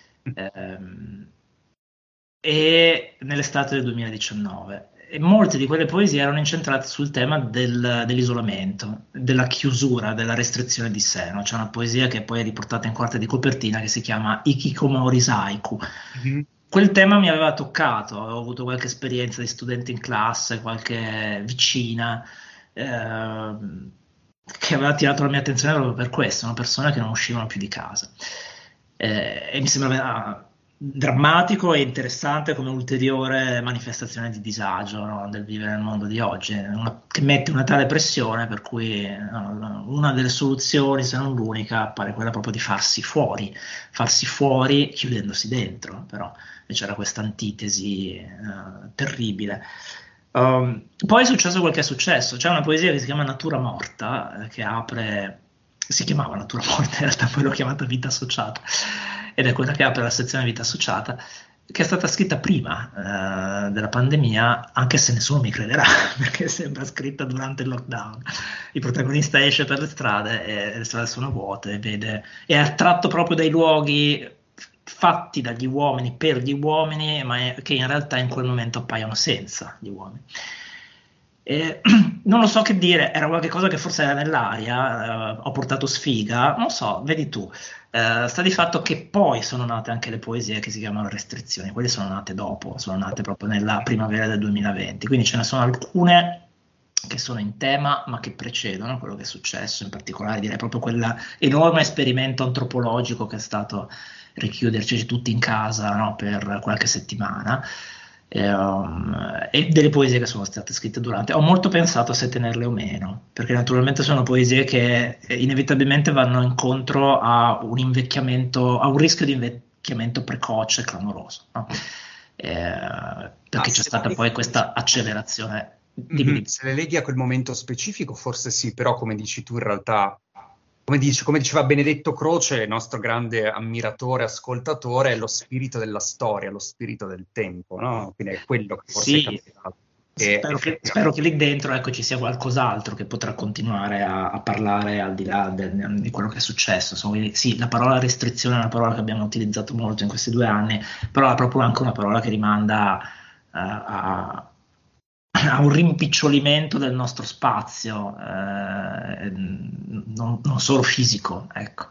e nell'estate del 2019. E molte di quelle poesie erano incentrate sul tema dell'isolamento, della chiusura, della restrizione di sé. No? C'è una poesia che poi è riportata in quarta di copertina che si chiama Ikikomori Saiku. Mm-hmm. Quel tema mi aveva toccato, avevo avuto qualche esperienza di studente in classe, qualche vicina, che aveva attirato la mia attenzione proprio per questo, una persona che non uscivano più di casa. E mi sembrava drammatico e interessante come ulteriore manifestazione di disagio, no, del vivere nel mondo di oggi, che mette una tale pressione per cui una delle soluzioni, se non l'unica, appare quella proprio di farsi fuori chiudendosi dentro, però e c'era questa antitesi terribile. Poi è successo quel che è successo. C'è una poesia che si chiama Natura Morta, si chiamava Natura Morta, in realtà poi l'ho chiamata Vita Associata, ed è quella che apre la sezione Vita Associata, che è stata scritta prima della pandemia, anche se nessuno mi crederà, perché sembra scritta durante il lockdown. Il protagonista esce per le strade e le strade sono vuote, è attratto proprio dai luoghi fatti dagli uomini per gli uomini, ma che in realtà in quel momento appaiono senza gli uomini. Non lo so che dire, era qualcosa che forse era nell'aria, ho portato sfiga, non so, vedi tu. Sta di fatto che poi sono nate anche le poesie che si chiamano Restrizioni, quelle sono nate dopo, sono nate proprio nella primavera del 2020, quindi ce ne sono alcune che sono in tema ma che precedono quello che è successo, in particolare direi proprio quell'enorme esperimento antropologico che è stato richiuderci tutti in casa, no, per qualche settimana, e delle poesie che sono state scritte durante. Ho molto pensato se tenerle o meno, perché naturalmente sono poesie che inevitabilmente vanno incontro a un invecchiamento, a un rischio di invecchiamento precoce e clamoroso, no? Perché c'è stata poi questa accelerazione. Se le leghi a quel momento specifico forse sì, però come dici tu in realtà, come diceva Benedetto Croce, il nostro grande ammiratore, ascoltatore, è lo spirito della storia, lo spirito del tempo, no? Quindi è quello che forse è cambiato. Spero che lì dentro, ecco, ci sia qualcos'altro che potrà continuare a parlare al di là di quello che è successo. Sì, la parola restrizione è una parola che abbiamo utilizzato molto in questi 2 anni, però è proprio anche una parola che rimanda a un rimpicciolimento del nostro spazio, non solo fisico, ecco.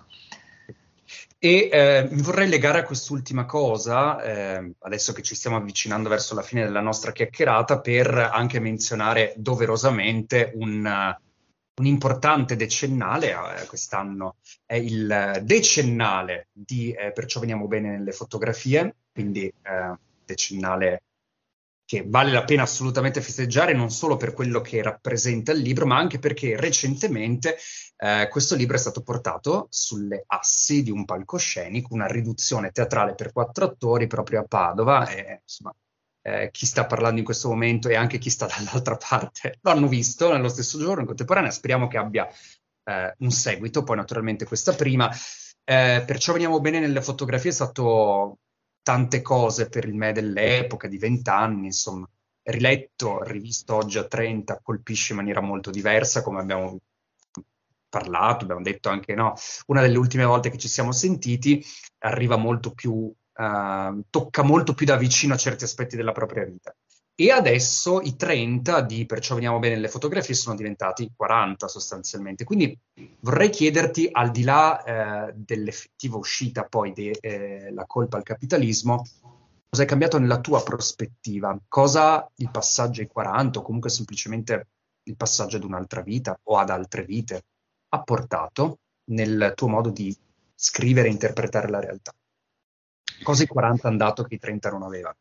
E mi vorrei legare a quest'ultima cosa, adesso che ci stiamo avvicinando verso la fine della nostra chiacchierata, per anche menzionare doverosamente un importante decennale, quest'anno è il decennale di Perciò veniamo bene nelle fotografie, quindi decennale che vale la pena assolutamente festeggiare, non solo per quello che rappresenta il libro, ma anche perché recentemente questo libro è stato portato sulle assi di un palcoscenico, una riduzione teatrale per 4 attori proprio a Padova, e insomma chi sta parlando in questo momento e anche chi sta dall'altra parte lo hanno visto nello stesso giorno, in contemporanea. Speriamo che abbia un seguito, poi naturalmente questa prima. Perciò veniamo bene nelle fotografie, è stato tante cose per il me dell'epoca, di 20 anni, insomma, riletto, rivisto oggi a 30, colpisce in maniera molto diversa, come abbiamo parlato, abbiamo detto anche, no, una delle ultime volte che ci siamo sentiti, arriva molto più, tocca molto più da vicino a certi aspetti della propria vita. E adesso i 30 di Perciò veniamo bene nelle fotografie sono diventati 40 sostanzialmente. Quindi vorrei chiederti, al di là dell'effettiva uscita poi della colpa al capitalismo, cosa è cambiato nella tua prospettiva? Cosa il passaggio ai 40 o comunque semplicemente il passaggio ad un'altra vita o ad altre vite ha portato nel tuo modo di scrivere e interpretare la realtà? Cosa i 40 hanno dato che i 30 non avevano?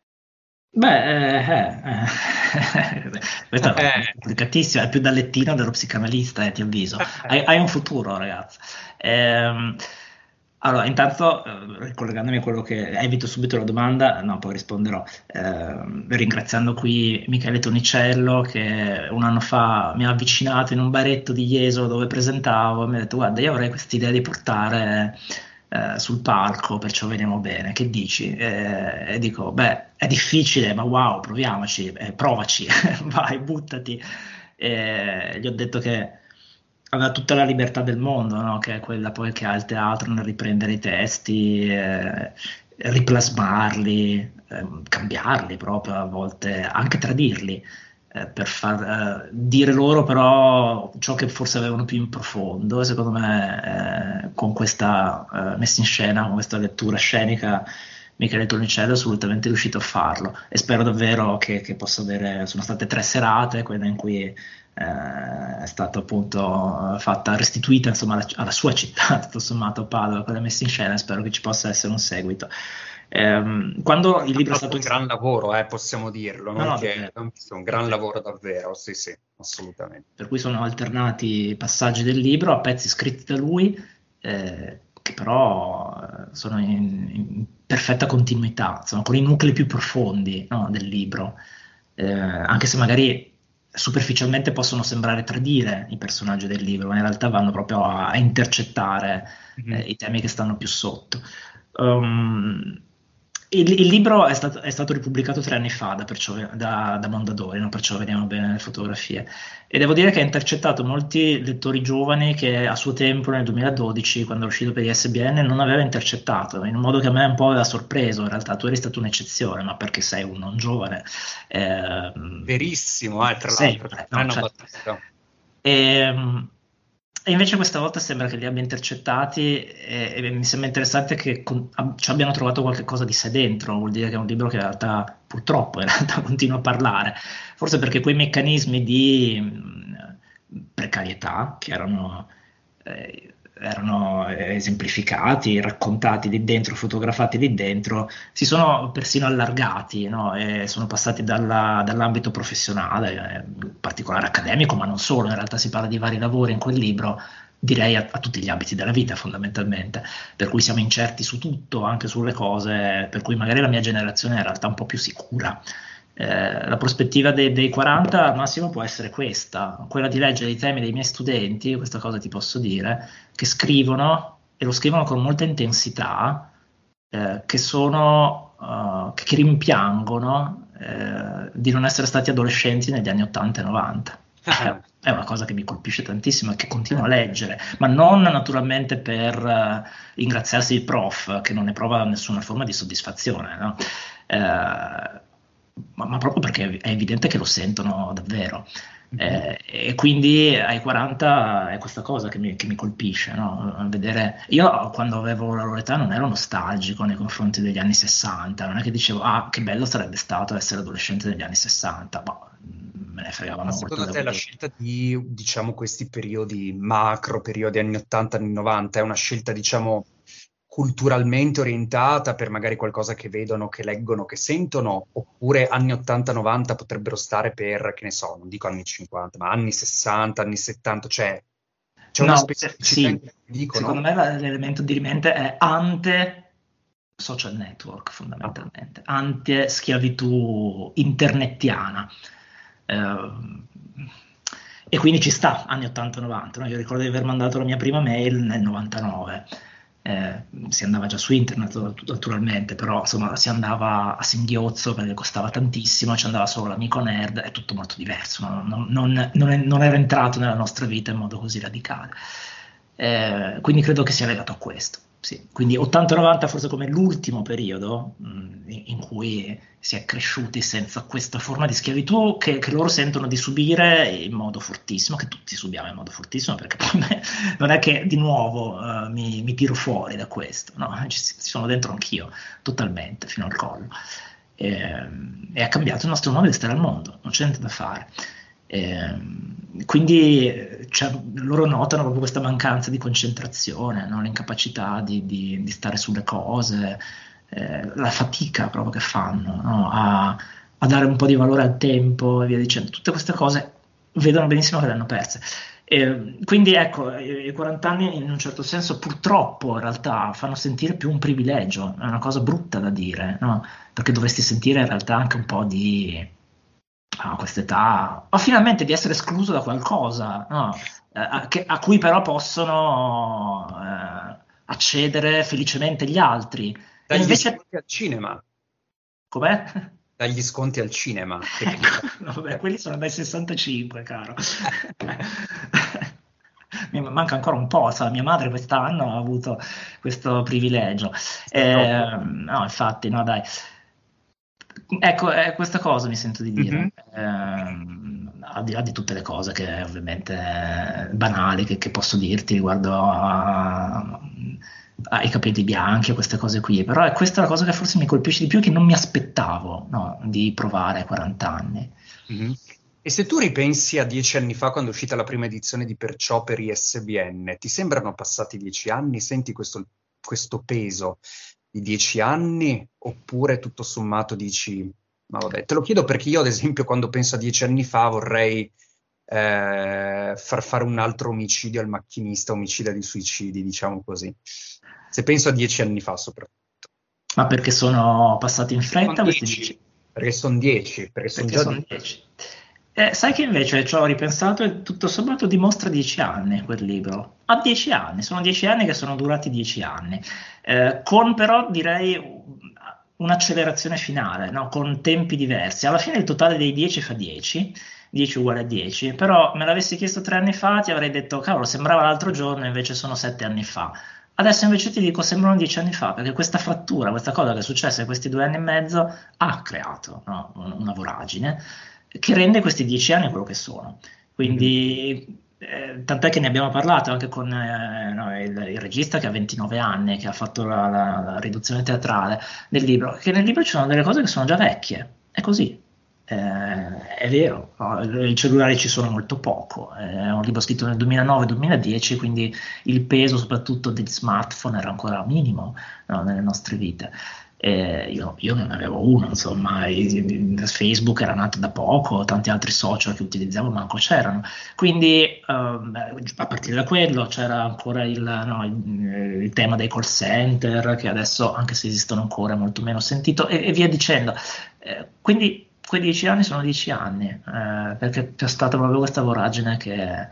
Questa è complicatissima, è più da lettino dello psicanalista, ti avviso. Hai un futuro, ragazzo. Allora, intanto, ricollegandomi a quello che evito subito la domanda, no, poi risponderò, ringraziando qui Michele Tonicello, che un anno fa mi ha avvicinato in un baretto di Jesolo dove presentavo, e mi ha detto: guarda, io avrei quest'idea di portare sul palco, Perciò veniamo bene, che dici? E dico, beh, è difficile, ma wow, proviamoci, provaci, vai, buttati. Gli ho detto che aveva tutta la libertà del mondo, no? Che è quella poi che ha il teatro nel riprendere i testi, riplasmarli, cambiarli proprio, a volte anche tradirli, per far dire loro però ciò che forse avevano più in profondo. E secondo me con questa messa in scena, con questa lettura scenica, Michele Tonicello è assolutamente riuscito a farlo, e spero davvero che possa avere. Sono state 3 serate, quelle in cui è stata appunto restituita, insomma, alla sua città, tutto sommato Padova, quella messa in scena. Spero che ci possa essere un seguito. Quando il libro è stato un gran lavoro, possiamo dirlo, No, è un gran lavoro davvero, sì, assolutamente. Per cui sono alternati passaggi del libro a pezzi scritti da lui, che però sono in perfetta continuità, sono con i nuclei più profondi, no, del libro, anche se magari superficialmente possono sembrare tradire i personaggi del libro, ma in realtà vanno proprio a intercettare i temi che stanno più sotto. Il libro è stato ripubblicato 3 anni fa da Mondadori, no? Perciò vediamo bene le fotografie, e devo dire che ha intercettato molti lettori giovani che a suo tempo, nel 2012, quando è uscito per ISBN, non aveva intercettato, in un modo che a me un po' aveva sorpreso. In realtà tu eri stato un'eccezione, ma perché sei un non giovane. Verissimo, tra sempre, l'altro. E invece questa volta sembra che li abbia intercettati, e mi sembra interessante che ci abbiano trovato qualche cosa di sé dentro. Vuol dire che è un libro che in realtà, purtroppo, continua a parlare, forse perché quei meccanismi di precarietà che erano esemplificati, raccontati lì dentro, fotografati lì dentro, si sono persino allargati, no? E sono passati dall'ambito professionale, in particolare accademico, ma non solo. In realtà si parla di vari lavori in quel libro, direi a tutti gli ambiti della vita fondamentalmente, per cui siamo incerti su tutto, anche sulle cose per cui magari la mia generazione è in realtà un po' più sicura. La prospettiva dei 40 al massimo può essere quella di leggere i temi dei miei studenti, questa cosa ti posso dire, che scrivono, e lo scrivono con molta intensità, che rimpiangono di non essere stati adolescenti negli anni 80 e 90. È una cosa che mi colpisce tantissimo e che continuo a leggere, ma non naturalmente per ringraziarsi il prof, che non ne prova nessuna forma di soddisfazione, no? Ma proprio perché è evidente che lo sentono davvero. E quindi ai 40 è questa cosa che mi colpisce, no? Vedere. Io quando avevo la loro età non ero nostalgico nei confronti degli anni 60, non è che dicevo che bello sarebbe stato essere adolescente negli anni 60, ma me ne fregava molto. Secondo te la scelta di, diciamo, questi periodi macro, periodi anni 80, anni 90, è una scelta, diciamo, culturalmente orientata per magari qualcosa che vedono, che leggono, che sentono, oppure anni 80-90 potrebbero stare per, che ne so, non dico anni 50, ma anni 60, anni 70, c'è una specificità in cui dicono. Secondo me l'elemento di rimente è ante social network, fondamentalmente, ante schiavitù internettiana. E quindi ci sta, anni 80-90, no? Io ricordo di aver mandato la mia prima mail nel 99. Si andava già su internet naturalmente, però insomma si andava a singhiozzo perché costava tantissimo, ci andava solo l'amico nerd, è tutto molto diverso, non era entrato nella nostra vita in modo così radicale, quindi credo che sia legato a questo, sì. Quindi 80-90 forse come l'ultimo periodo in cui si è cresciuti senza questa forma di schiavitù che loro sentono di subire in modo fortissimo, che tutti subiamo in modo fortissimo, perché poi non è che di nuovo mi tiro fuori da questo, no? Ci sono dentro anch'io, totalmente, fino al collo. E ha cambiato il nostro modo di stare al mondo, non c'è niente da fare. Quindi loro notano proprio questa mancanza di concentrazione, no? L'incapacità di stare sulle cose, la fatica proprio che fanno, no? a dare un po' di valore al tempo e via dicendo. Tutte queste cose vedono benissimo che le hanno perse. Quindi ecco, i 40 anni in un certo senso purtroppo in realtà fanno sentire più un privilegio, è una cosa brutta da dire, no? Perché dovresti sentire in realtà anche un po' di a quest'età, o finalmente di essere escluso da qualcosa, no? A cui però possono accedere felicemente gli altri. Dagli invece sconti al cinema. Com'è? Dagli sconti al cinema. Ecco, no, vabbè, quelli sono dai 65, caro. Mi manca ancora un po', so, mia madre quest'anno ha avuto questo privilegio. No, infatti, no, dai. Ecco, questa cosa mi sento di dire, al di là di tutte le cose che ovviamente banali che posso dirti riguardo ha i capelli bianchi, queste cose qui, però è questa la cosa che forse mi colpisce di più, che non mi aspettavo, no, di provare a 40 anni. Mhm. E se tu ripensi a 10 anni fa, quando è uscita la prima edizione di Perciò per ISBN, ti sembrano passati 10 anni? Senti questo peso di 10 anni? Oppure tutto sommato dici, ma vabbè, te lo chiedo perché io ad esempio quando penso a 10 anni fa vorrei far fare un altro omicidio al macchinista, omicida di suicidi, diciamo così. Se penso a 10 anni fa soprattutto. Ma perché sono passati in fretta Sono questi 10, 10? perché sono 10, perché sono Perché già sono 10. 10. Sai che invece ci ho ripensato e tutto sommato dimostra 10 anni quel libro. Ha 10 anni, sono 10 anni che sono durati 10 anni. Con però direi un'accelerazione finale, no? Con tempi diversi. Alla fine il totale dei 10 fa 10, 10 uguale a 10, però me l'avessi chiesto 3 anni fa ti avrei detto, cavolo, sembrava l'altro giorno, invece sono 7 anni fa. Adesso invece ti dico, sembrano 10 anni fa, perché questa frattura, questa cosa che è successa in questi 2 anni e mezzo ha creato, no, una voragine che rende questi 10 anni quello che sono. Quindi, tant'è che ne abbiamo parlato anche con no, il regista che ha 29 anni, che ha fatto la riduzione teatrale del libro, che nel libro ci sono delle cose che sono già vecchie, è così. È vero, no, i cellulari ci sono molto poco, è un libro scritto nel 2009-2010, quindi il peso soprattutto degli smartphone era ancora minimo, no, nelle nostre vite. Io non avevo uno, insomma, Facebook era nato da poco, tanti altri social che utilizzavo manco c'erano, quindi a partire da quello c'era ancora il tema dei call center, che adesso, anche se esistono ancora, è molto meno sentito, e via dicendo. Quindi quei 10 anni sono 10 anni, perché c'è stata proprio questa voragine che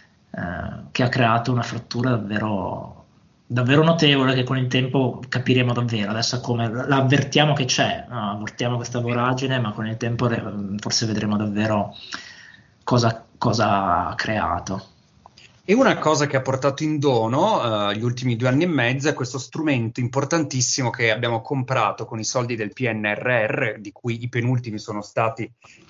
ha creato una frattura davvero notevole, che con il tempo capiremo davvero. Adesso come la avvertiamo che c'è, no? Avvertiamo questa voragine, ma con il tempo forse vedremo davvero cosa ha creato. E una cosa che ha portato in dono gli ultimi 2 anni e mezzo è questo strumento importantissimo che abbiamo comprato con i soldi del PNRR, di cui i penultimi sono stati,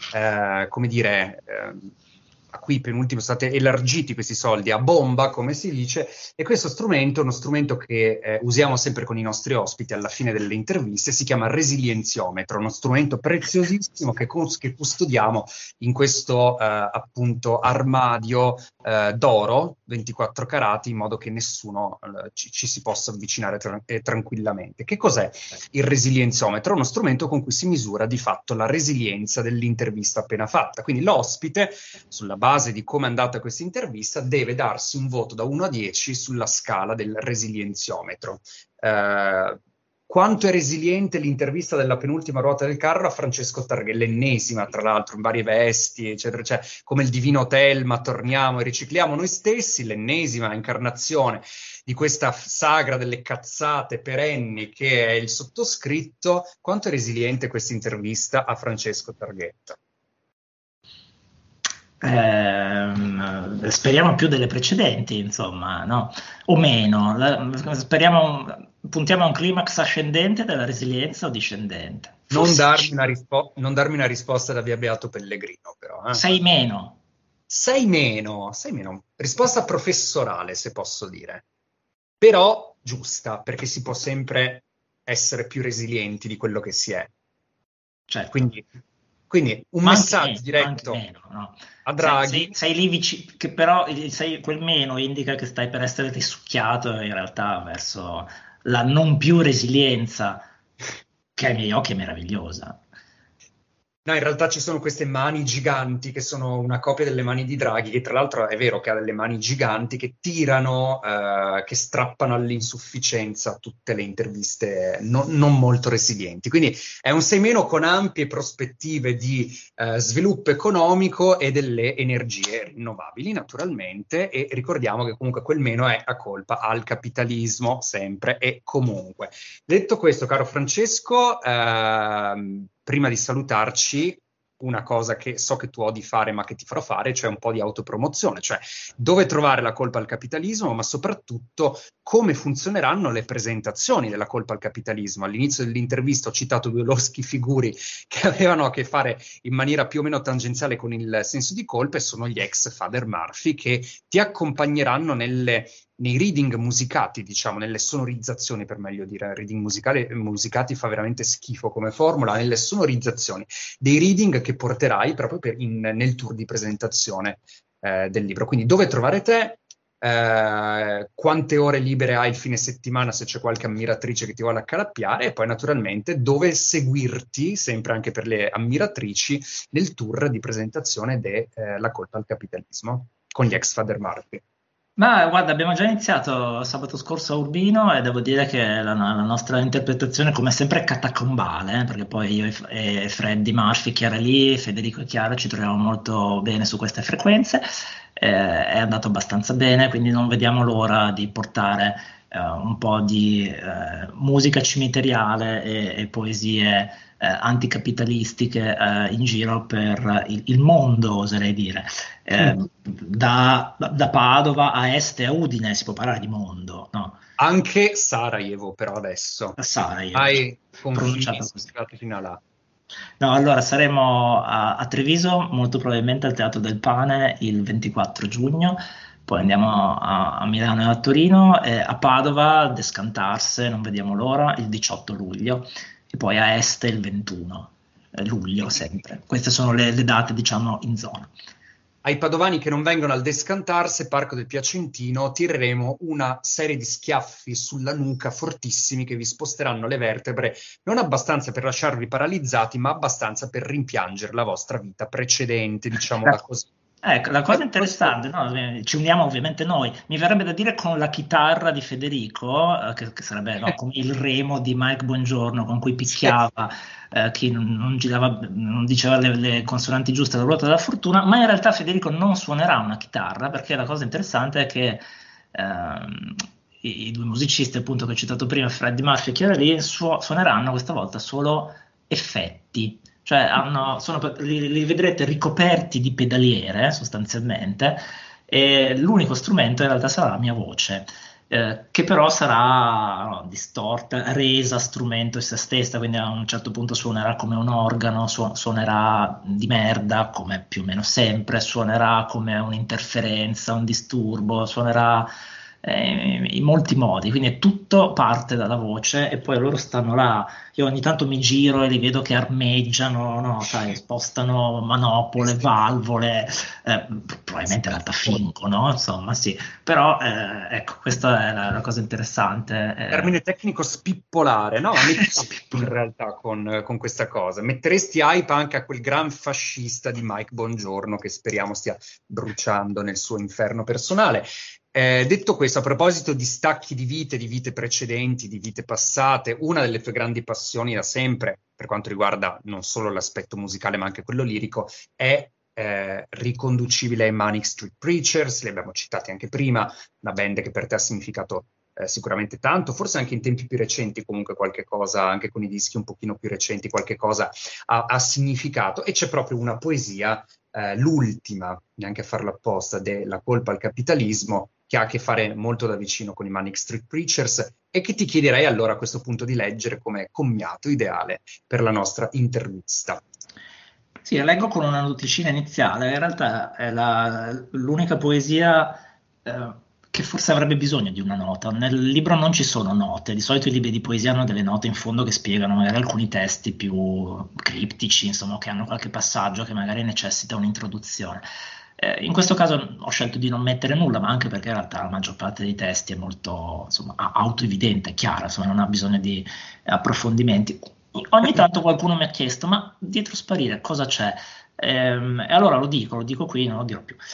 a cui i penultimi sono stati elargiti questi soldi a bomba, come si dice, e questo strumento è uno strumento che usiamo sempre con i nostri ospiti alla fine delle interviste, si chiama Resilienziometro, uno strumento preziosissimo che custodiamo in questo appunto armadio d'oro 24 carati, in modo che nessuno ci si possa avvicinare tranquillamente. Che cos'è il resilienziometro? È uno strumento con cui si misura di fatto la resilienza dell'intervista appena fatta, quindi l'ospite, sulla base di come è andata questa intervista, deve darsi un voto da 1 a 10 sulla scala del resilienziometro. Quanto è resiliente l'intervista della penultima ruota del carro a Francesco Targhè, l'ennesima tra l'altro, in varie vesti, eccetera, cioè, come il divino Telma, torniamo e ricicliamo noi stessi, l'ennesima incarnazione di questa sagra delle cazzate perenni che è il sottoscritto. Quanto è resiliente questa intervista a Francesco Targhetta? Speriamo più delle precedenti, insomma, no? O meno. Puntiamo a un climax ascendente della resilienza o discendente? Non darmi una risposta da via Beato Pellegrino, però. 6 meno. 6 meno. Risposta professorale, se posso dire. Però giusta, perché si può sempre essere più resilienti di quello che si è. Certo. Quindi un messaggio diretto meno, no? a Draghi. Sei lì vicino, che però quel meno indica che stai per essere risucchiato in realtà verso la non più resilienza, che ai miei occhi è meravigliosa. No, in realtà ci sono queste mani giganti che sono una copia delle mani di Draghi, che tra l'altro è vero che ha delle mani giganti che tirano, che strappano all'insufficienza tutte le interviste non molto resilienti. Quindi è un 6- con ampie prospettive di sviluppo economico e delle energie rinnovabili, naturalmente, e ricordiamo che comunque quel meno è a colpa al capitalismo, sempre e comunque. Detto questo, caro Francesco, prima di salutarci, una cosa che so che tu odi fare ma che ti farò fare, cioè un po' di autopromozione, cioè dove trovare la colpa al capitalismo, ma soprattutto come funzioneranno le presentazioni della colpa al capitalismo. All'inizio dell'intervista ho citato 2 loschi figuri che avevano a che fare in maniera più o meno tangenziale con il senso di colpa, e sono gli ex Father Murphy che ti accompagneranno nelle nei reading musicati, diciamo, nelle sonorizzazioni, per meglio dire, reading musicati fa veramente schifo come formula, nelle sonorizzazioni dei reading che porterai proprio nel tour di presentazione del libro. Quindi dove trovare te, quante ore libere hai il fine settimana se c'è qualche ammiratrice che ti vuole accalappiare, e poi naturalmente dove seguirti, sempre anche per le ammiratrici, nel tour di presentazione La colpa al capitalismo con gli ex Father Murphy. Ma guarda, abbiamo già iniziato sabato scorso a Urbino e devo dire che la nostra interpretazione, come sempre, è catacombale, perché poi io e Freddy Murphy, Chiara lì, Federico e Chiara ci troviamo molto bene su queste frequenze, è andato abbastanza bene, quindi non vediamo l'ora di portare un po' di musica cimiteriale e poesie anticapitalistiche in giro per il mondo, oserei dire. Da Padova a Est e a Udine si può parlare di mondo, no? Anche Sarajevo, però adesso. Sarajevo. Hai confini fino a là. No, allora saremo a Treviso, molto probabilmente al Teatro del Pane il 24 giugno, poi andiamo a Milano e a Torino, e a Padova, Descantarse, non vediamo l'ora, il 18 luglio, e poi a Este il 21 luglio sempre. Queste sono le date, diciamo, in zona. Ai padovani che non vengono al Descantarse, Parco del Piacentino, tireremo una serie di schiaffi sulla nuca fortissimi che vi sposteranno le vertebre, non abbastanza per lasciarvi paralizzati, ma abbastanza per rimpiangere la vostra vita precedente, diciamola così. Ecco, la cosa interessante, no? Ci uniamo ovviamente noi, mi verrebbe da dire con la chitarra di Federico, che sarebbe come il remo di Mike Bongiorno con cui picchiava chi non diceva le consonanti giuste alla ruota della fortuna, ma in realtà Federico non suonerà una chitarra, perché la cosa interessante è che i due musicisti appunto che ho citato prima, Freddie Murphy e Chiara Lee, suoneranno questa volta solo effetti. Cioè li vedrete ricoperti di pedaliere sostanzialmente, e l'unico strumento in realtà sarà la mia voce, che però sarà distorta, resa strumento in se stessa, quindi a un certo punto suonerà come un organo, suonerà di merda come più o meno sempre, suonerà come un'interferenza, un disturbo, suonerà in molti modi, quindi è tutto parte dalla voce, e poi loro stanno là, io ogni tanto mi giro e li vedo che armeggiano, no, sai, spostano manopole, valvole, probabilmente in realtà fingono, insomma sì, però ecco, questa è la cosa interessante. Termine tecnico spippolare, no? In realtà con questa cosa metteresti hype anche a quel gran fascista di Mike Bongiorno che speriamo stia bruciando nel suo inferno personale. Detto questo, a proposito di stacchi di vite precedenti, di vite passate, una delle tue grandi passioni da sempre, per quanto riguarda non solo l'aspetto musicale ma anche quello lirico, è riconducibile ai Manic Street Preachers. Li abbiamo citati anche prima, una band che per te ha significato sicuramente tanto, forse anche in tempi più recenti comunque qualche cosa, anche con i dischi un pochino più recenti, qualche cosa ha significato, e c'è proprio una poesia, l'ultima, neanche a farla apposta, della colpa al capitalismo, che ha a che fare molto da vicino con i Manic Street Preachers, e che ti chiederei allora a questo punto di leggere come commiato ideale per la nostra intervista. Sì, la leggo con una noticina iniziale, in realtà è l'unica poesia che forse avrebbe bisogno di una nota. Nel libro non ci sono note, di solito i libri di poesia hanno delle note in fondo che spiegano magari alcuni testi più criptici, insomma, che hanno qualche passaggio che magari necessita un'introduzione. In questo caso ho scelto di non mettere nulla, ma anche perché in realtà la maggior parte dei testi è molto, insomma, autoevidente, chiara, insomma, non ha bisogno di approfondimenti. Ogni tanto qualcuno mi ha chiesto, ma dietro Sparire cosa c'è? E allora lo dico qui, non lo dirò più.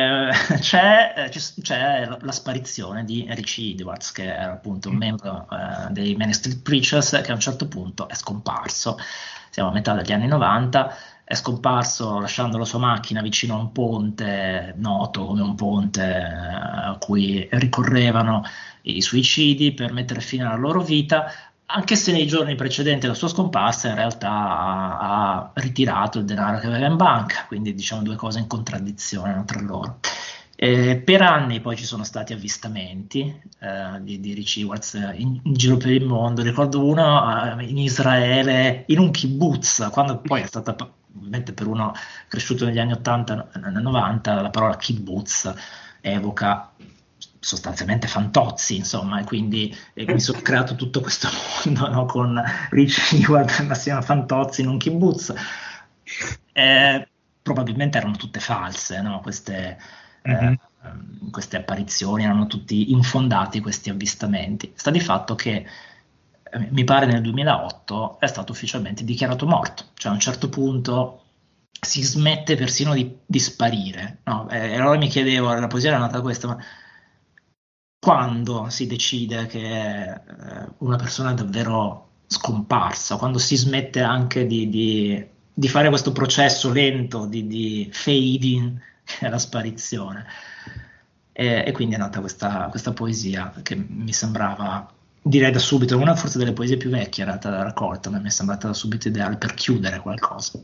C'è la sparizione di Richie Edwards, che era appunto un membro dei Manic Street Preachers, che a un certo punto è scomparso. Siamo a metà degli anni 90. È scomparso lasciando la sua macchina vicino a un ponte noto come un ponte a cui ricorrevano i suicidi per mettere fine alla loro vita, anche se nei giorni precedenti alla sua scomparsa in realtà ha ritirato il denaro che aveva in banca, quindi diciamo due cose in contraddizione tra loro. Per anni poi ci sono stati avvistamenti di Richie Edwards in giro per il mondo. Ricordo uno in Israele, in un kibbutz, quando poi è stata, ovviamente per uno cresciuto negli anni 80 e 90, la parola kibbutz evoca sostanzialmente fantozzi, insomma, e quindi mi sono creato tutto questo mondo, no, con Rich Ewart assieme a Fantozzi in un kibbutz. Probabilmente erano tutte false, no? Queste apparizioni erano tutti infondati, questi avvistamenti. Sta di fatto che mi pare nel 2008 è stato ufficialmente dichiarato morto, cioè a un certo punto si smette persino di sparire, no? E allora mi chiedevo, la poesia era nata questa, ma quando si decide che una persona è davvero scomparsa, quando si smette anche di fare questo processo lento di fading, che è la sparizione. E quindi è nata questa poesia che mi sembrava, direi da subito, una forse delle poesie più vecchie in realtà della raccolta, ma mi è sembrata da subito ideale per chiudere qualcosa.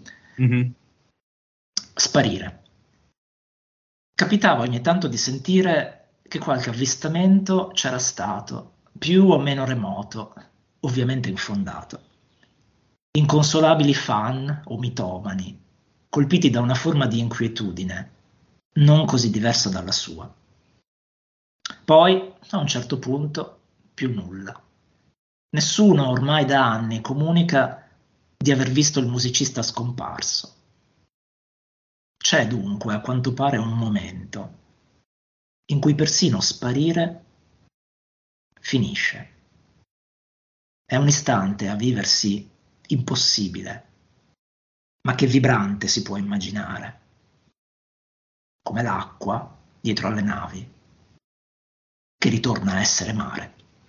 Sparire. Capitava ogni tanto di sentire che qualche avvistamento c'era stato, più o meno remoto, ovviamente infondato. Inconsolabili fan o mitomani, colpiti da una forma di inquietudine, non così diversa dalla sua. Poi, a un certo punto, più nulla. Nessuno ormai da anni comunica di aver visto il musicista scomparso. C'è dunque, a quanto pare, un momento in cui persino sparire finisce. È un istante a viversi impossibile, ma che vibrante si può immaginare, come l'acqua dietro alle navi, che ritorna a essere mare.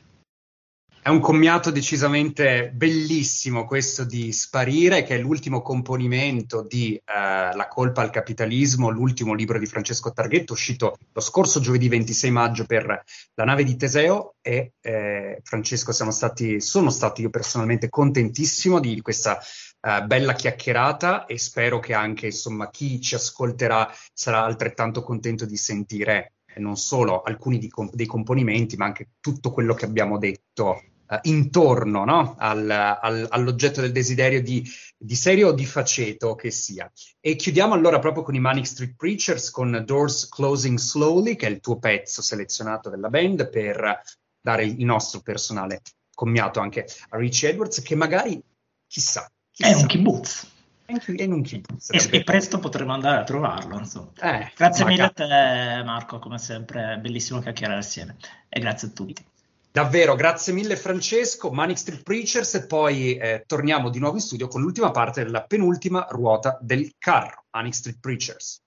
È un commiato decisamente bellissimo questo di Sparire, che è l'ultimo componimento di La colpa al capitalismo, l'ultimo libro di Francesco Targhetto, uscito lo scorso giovedì 26 maggio per La nave di Teseo, e Francesco sono stato io personalmente contentissimo di questa bella chiacchierata, e spero che anche, insomma, chi ci ascolterà sarà altrettanto contento di sentire non solo alcuni dei componimenti, ma anche tutto quello che abbiamo detto intorno, no? all'oggetto del desiderio di serio o di faceto che sia. E chiudiamo allora proprio con i Manic Street Preachers, con Doors Closing Slowly, che è il tuo pezzo selezionato della band, per dare il nostro personale commiato anche a Rich Edwards, che magari, chissà. È un kibbutz. È in un kibbutz. E presto potremo andare a trovarlo, insomma. Grazie mille a te, Marco, come sempre, è bellissimo chiacchierare assieme, e grazie a tutti. Davvero, grazie mille Francesco, Manic Street Preachers, e poi torniamo di nuovo in studio con l'ultima parte della penultima ruota del carro, Manic Street Preachers.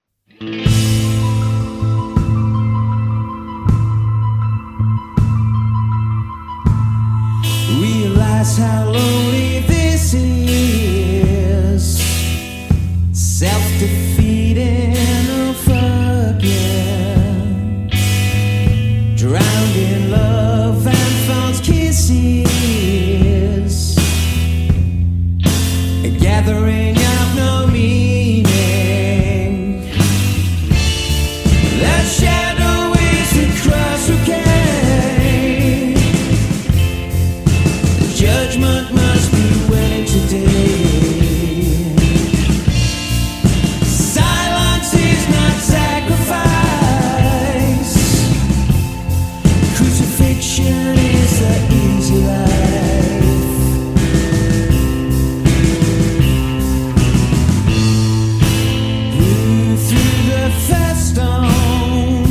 Realize how lonely this is, self-defeating again, drowned in love and false kisses, a gathering of no meaning. That shadow is the cross who came. The judgment must be willing today. Silence is not sacrifice. Crucifixion is the easy life. Through the first stone,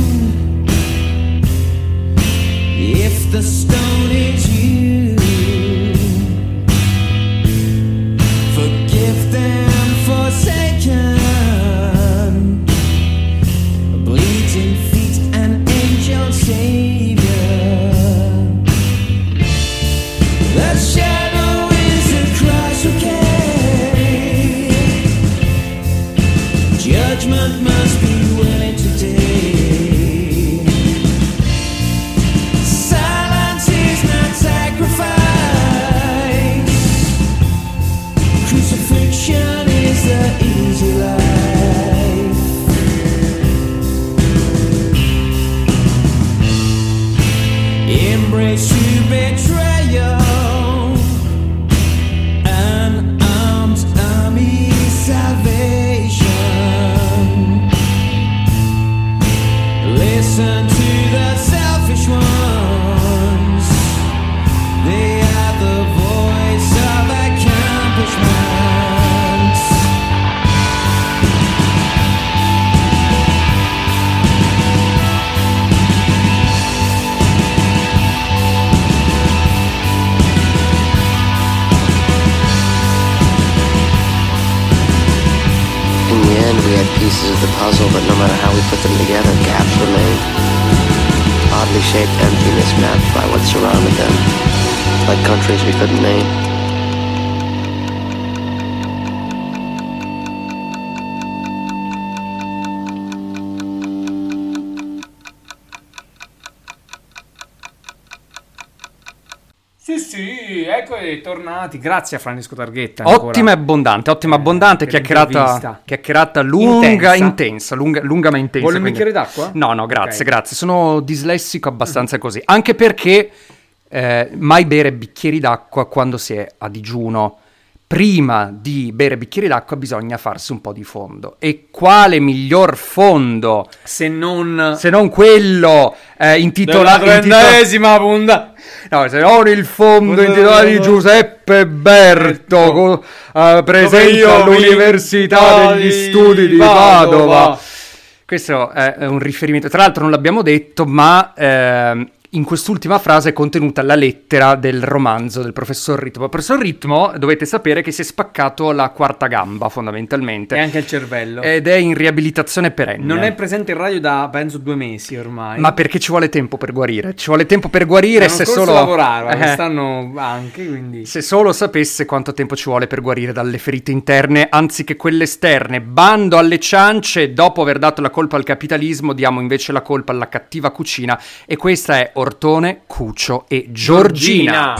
if the stone is you, forgive them forsaken, bleeding feet and angel savior. The shadow is the cross who came. Judgment must be willing today. Silence is not sacrifice. Crucifixion is the easy life. Embrace to betrayal, an armed army salvation. Listen to the self but no matter how we put them together, gaps remain. Oddly shaped emptiness mapped by what surrounded them, like countries we couldn't name. Sì, eccoci tornati. Grazie a Francesco Targhetta. Ottima e abbondante chiacchierata lunga, intensa, lunga ma intensa. Vuole un bicchiere d'acqua? No, grazie. Sono dislessico abbastanza così. Anche perché mai bere bicchieri d'acqua quando si è a digiuno. Prima di bere bicchieri d'acqua bisogna farsi un po' di fondo. E quale miglior fondo se non quello intitolato della 30esima punta. No, se non il fondo intitolato di Giuseppe Berto, presente all'Università degli Studi di Padova. Questo è un riferimento, tra l'altro non l'abbiamo detto, ma in quest'ultima frase è contenuta la lettera del romanzo del professor Ritmo. Il professor Ritmo, dovete sapere che si è spaccato la quarta gamba, fondamentalmente. E anche il cervello. Ed è in riabilitazione perenne. Non è presente in radio da, penso, 2 mesi ormai. Ma perché ci vuole tempo per guarire. se solo lavorava, quest'anno anche, quindi... Se solo sapesse quanto tempo ci vuole per guarire dalle ferite interne, anziché quelle esterne. Bando alle ciance, dopo aver dato la colpa al capitalismo, diamo invece la colpa alla cattiva cucina. E questa è Ortone, Cuccio e Giorgina.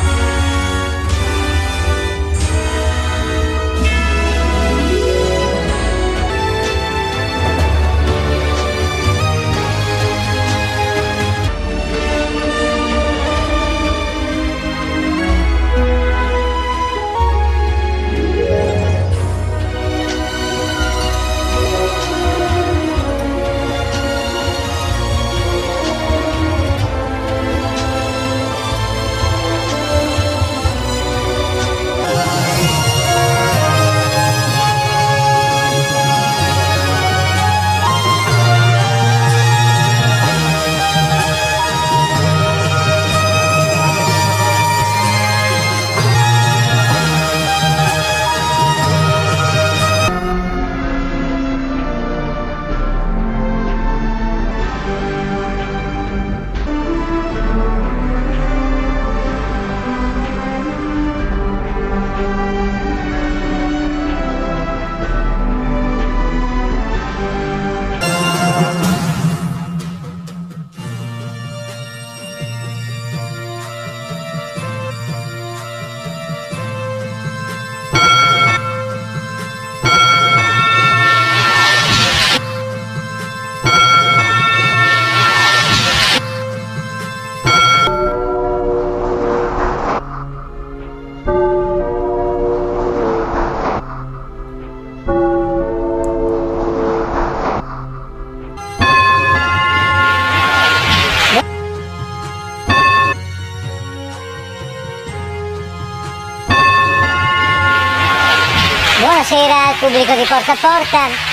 Buonasera al pubblico di Porta a Porta.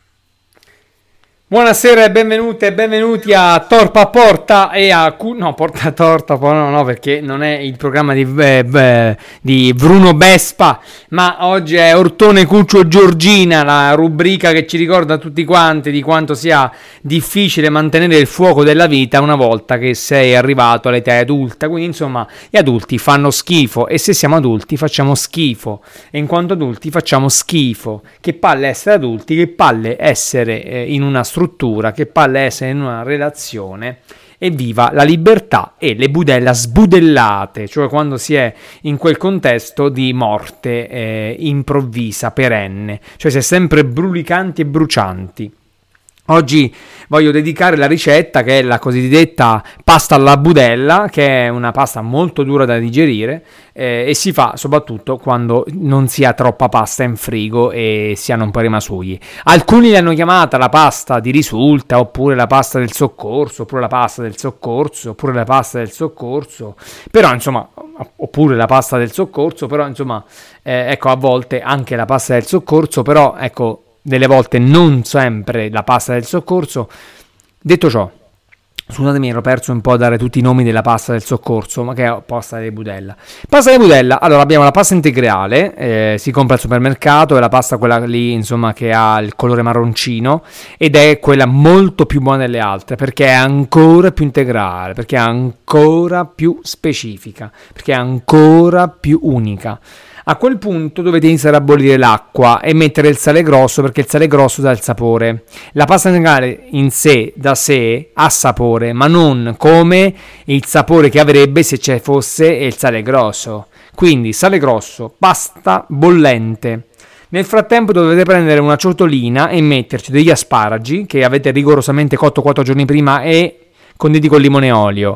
Buonasera e benvenute e benvenuti a Torpa a Porta e a Porta a Torta, no, perché non è il programma di Bruno Vespa, ma oggi è Ortone, Cuccio e Giorgina, la rubrica che ci ricorda a tutti quanti di quanto sia difficile mantenere il fuoco della vita una volta che sei arrivato all'età adulta. Quindi insomma gli adulti fanno schifo e se siamo adulti facciamo schifo, e in quanto adulti facciamo schifo. Che palle essere adulti, che palle essere in una struttura, che palle essere in una relazione. E viva la libertà e le budella sbudellate, cioè quando si è in quel contesto di morte improvvisa, perenne, cioè si è sempre brulicanti e brucianti. Oggi voglio dedicare la ricetta, che è la cosiddetta pasta alla budella, che è una pasta molto dura da digerire e si fa soprattutto quando non si ha troppa pasta in frigo e si hanno un po' rimasugli. Alcuni l'hanno chiamata la pasta di risulta, oppure la pasta del soccorso, oppure la pasta del soccorso, oppure la pasta del soccorso, però insomma, oppure la pasta del soccorso, però insomma, ecco, a volte anche la pasta del soccorso, però ecco, delle volte non sempre la pasta del soccorso. Detto ciò, Scusatemi, ero perso un po' a dare tutti i nomi della pasta del soccorso, ma che è pasta di budella. Pasta di budella, allora abbiamo la pasta integrale, si compra al supermercato, è la pasta quella lì, insomma, che ha il colore marroncino, ed è quella molto più buona delle altre, perché è ancora più integrale, perché è ancora più specifica, perché è ancora più unica. A quel punto dovete iniziare a bollire l'acqua e mettere il sale grosso, perché il sale grosso dà il sapore. La pasta integrale in sé, da sé, ha sapore, ma non come il sapore che avrebbe se ci fosse il sale grosso. Quindi sale grosso, pasta bollente. Nel frattempo dovete prendere una ciotolina e metterci degli asparagi che avete rigorosamente cotto 4 giorni prima e conditi con limone e olio.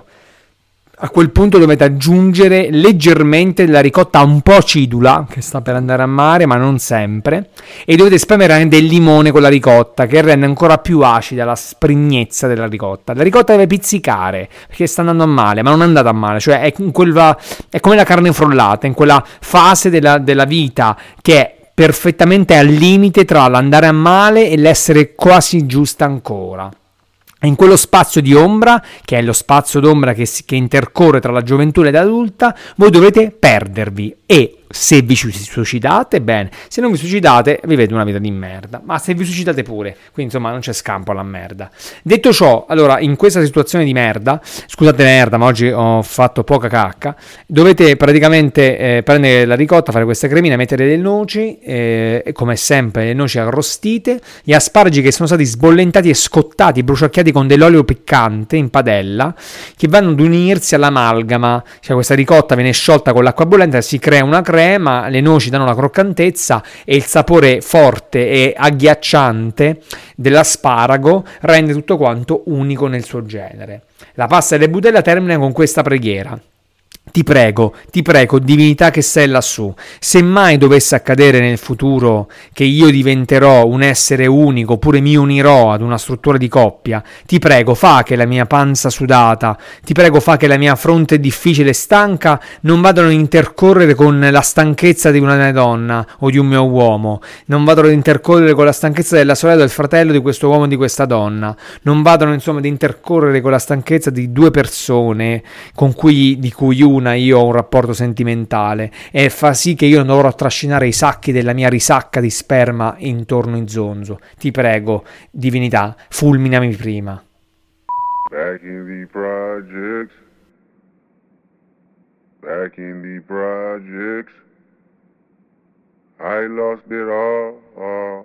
A quel punto dovete aggiungere leggermente la ricotta un po' acidula, che sta per andare a mare, ma non sempre, e dovete spremere del limone con la ricotta, che rende ancora più acida la sprignezza della ricotta. La ricotta deve pizzicare, perché sta andando a male, ma non è andata a male, cioè è come la carne frollata, in quella fase della vita che è perfettamente al limite tra l'andare a male e l'essere quasi giusta ancora. In quello spazio di ombra, che è lo spazio d'ombra che intercorre tra la gioventù e l'età adulta, voi dovete perdervi e se vi suicidate, bene, se non vi suicidate vivete una vita di merda, ma se vi suicidate pure, quindi insomma non c'è scampo alla merda. Detto ciò, allora in questa situazione di merda, scusate merda, ma oggi ho fatto poca cacca, dovete praticamente prendere la ricotta, fare questa cremina, mettere le noci, come sempre le noci arrostite, gli asparagi che sono stati sbollentati e scottati, bruciacchiati con dell'olio piccante in padella, che vanno ad unirsi all'amalgama, cioè questa ricotta viene sciolta con l'acqua bollente, si crea una crema, le noci danno la croccantezza e il sapore forte e agghiacciante dell'asparago rende tutto quanto unico nel suo genere. La pasta delle budella termina con questa preghiera. Ti prego, divinità che sei lassù, se mai dovesse accadere nel futuro che io diventerò un essere unico oppure mi unirò ad una struttura di coppia, ti prego fa che la mia panza sudata, ti prego fa che la mia fronte difficile e stanca non vadano a intercorrere con la stanchezza di una donna o di un mio uomo, non vadano ad intercorrere con la stanchezza della sorella o del fratello di questo uomo o di questa donna, non vadano insomma ad intercorrere con la stanchezza di due persone di cui una io ho un rapporto sentimentale, e fa sì che io non dovrò trascinare i sacchi della mia risacca di sperma intorno in zonzo. Ti prego, divinità, fulminami prima. Back in the projects, back in the projects, I lost it all.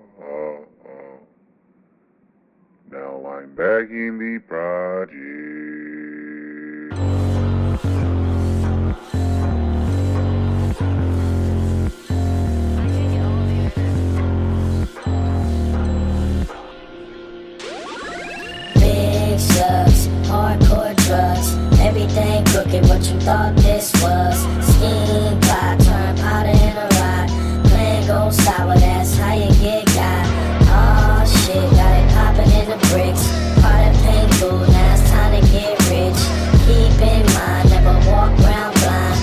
Now I'm back in the projects. Hardcore drugs, everything crooked, what you thought this was. Steam pot, turn powder in a rod. Plan goes sour, that's how you get got. Oh shit, got it popping in the bricks. Part of painful, now it's time to get rich. Keep in mind, never walk around blind.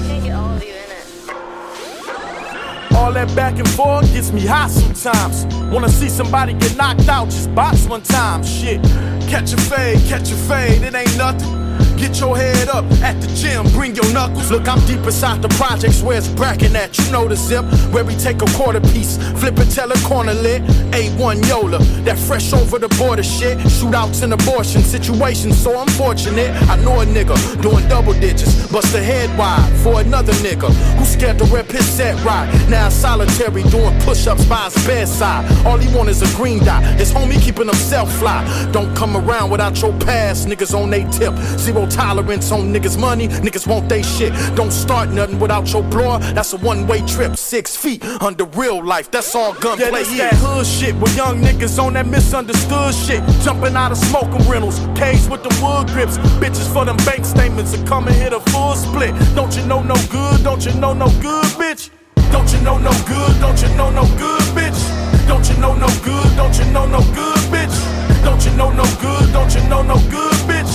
All that back and forth gets me hot sometimes. Wanna see somebody get knocked out, just box one time. Shit, catch a fade, it ain't nothing. Get your head up at the gym, bring your knuckles. Look, I'm deep inside the projects where it's bracking at. You know the zip, where we take a quarter piece, flip it, tell a corner lit. A1 Yola, that fresh over the border shit. Shootouts and abortion situations, so unfortunate. I know a nigga doing double digits, bust a head wide for another nigga who's scared to rep his set right. Now solitary doing push-ups by his bedside. All he want is a green dot, his homie keeping himself fly. Don't come around without your past, niggas on they tip. Zero tolerance on niggas' money, niggas want they shit. Don't start nothing without your blower, that's a one-way trip. 6 feet under real life, that's all gunplay is. That hood shit with young niggas on that misunderstood shit. Jumping out of smoking rentals, cage with the wood grips. Bitches for them bank statements and come and hit a full split. Don't you know no good, don't you know no good, bitch? Don't you know no good, don't you know no good, bitch? Don't you know no good, don't you know no good, bitch? Don't you know no good, don't you know no good, bitch?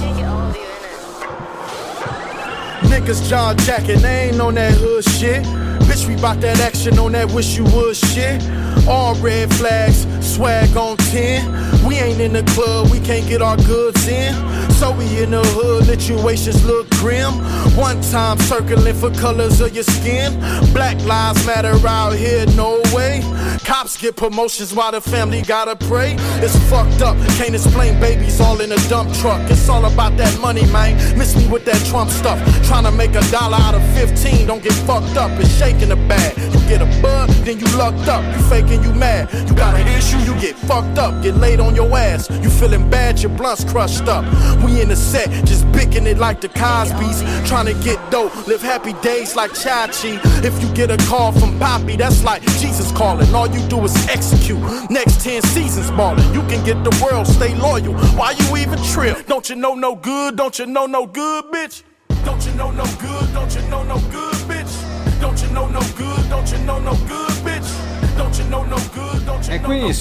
Niggas John Jackin', they ain't on that hood shit. Bitch, we bout that action on that wish you would shit. All red flags, swag on 10. We ain't in the club, we can't get our goods in. me in the hood, situations look grim. One time circling for colors of your skin. Black lives matter out here, no way. Cops get promotions while the family gotta pray. It's fucked up, can't explain babies all in a dump truck. It's all about that money, man. Miss me with that Trump stuff. Trying to make $1 out of 15, don't get fucked up. It's shaking the bag. You get a bug, then you lucked up. You faking, you mad. You got an issue, you get fucked up. Get laid on your ass. You feeling bad, your blunt's crushed up. We in the set, just picking it like the Cosbys. Trying to get dope, live happy days like Chachi. If you get a call from Poppy, that's like Jesus calling. All you do is execute. Next 10 seasons ballin'. You can get the world, stay loyal. Why you even trip? Don't you know no good? Don't you know no good, bitch? Don't you know no good? Don't you know no good, bitch? Don't you know no good? Don't you know no good, bitch? Don't you know no good? Don't you E know quindi no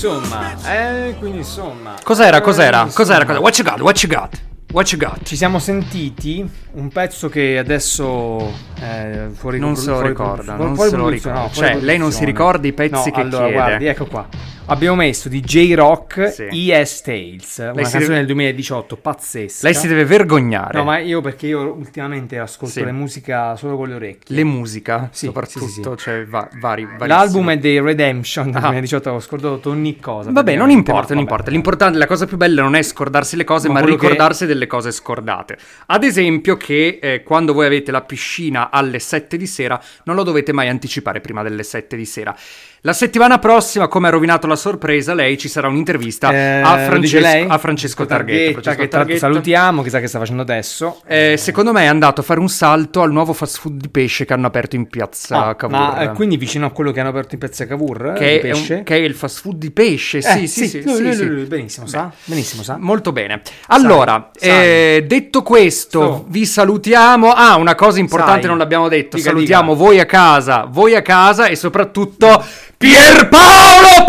insomma, Cos'era? What you got? What you got? Ci siamo sentiti un pezzo che adesso fuori non se lo ricorda, non fuori se lo produzione, ricorda. no, fuori Cioè, lei non si produzione. ricorda i pezzi No, che allora, chiede. guardi, ecco qua. Abbiamo messo di J-Rock, Sì. E.S. Tales, una si canzone deve- del 2018 pazzesca. Lei si deve vergognare. No, ma io perché io ultimamente ascolto Sì. le musica solo con le orecchie. Le musica, Sì, soprattutto, sì. cioè varissime. L'album è dei Redemption del Ah. 2018, ho scordato ogni cosa. Vabbè, non praticamente, importa, ma non vabbè. importa. L'importante, la cosa più bella non è scordarsi le cose, Ma ma quello che- ricordarsi delle cose scordate. Ad esempio che quando voi avete la piscina alle 7 di sera, non lo dovete mai anticipare prima delle 7 di sera. La settimana prossima, come ha rovinato la sorpresa, lei ci sarà un'intervista Lo dice lei? a Francesco Targhetta. che tra l'altro salutiamo, chissà che sta facendo adesso. Secondo me è andato a fare un salto al nuovo fast food di pesce che hanno aperto in piazza Cavour. Ma quindi vicino a quello che hanno aperto in piazza Cavour, che di pesce? che è il fast food di pesce, sì. Lui, benissimo sa. Molto bene. Allora, Sai. detto questo, vi salutiamo. Una cosa importante Sai. non l'abbiamo detto. Dica, Salutiamo dica. voi a casa e soprattutto Pierpaolo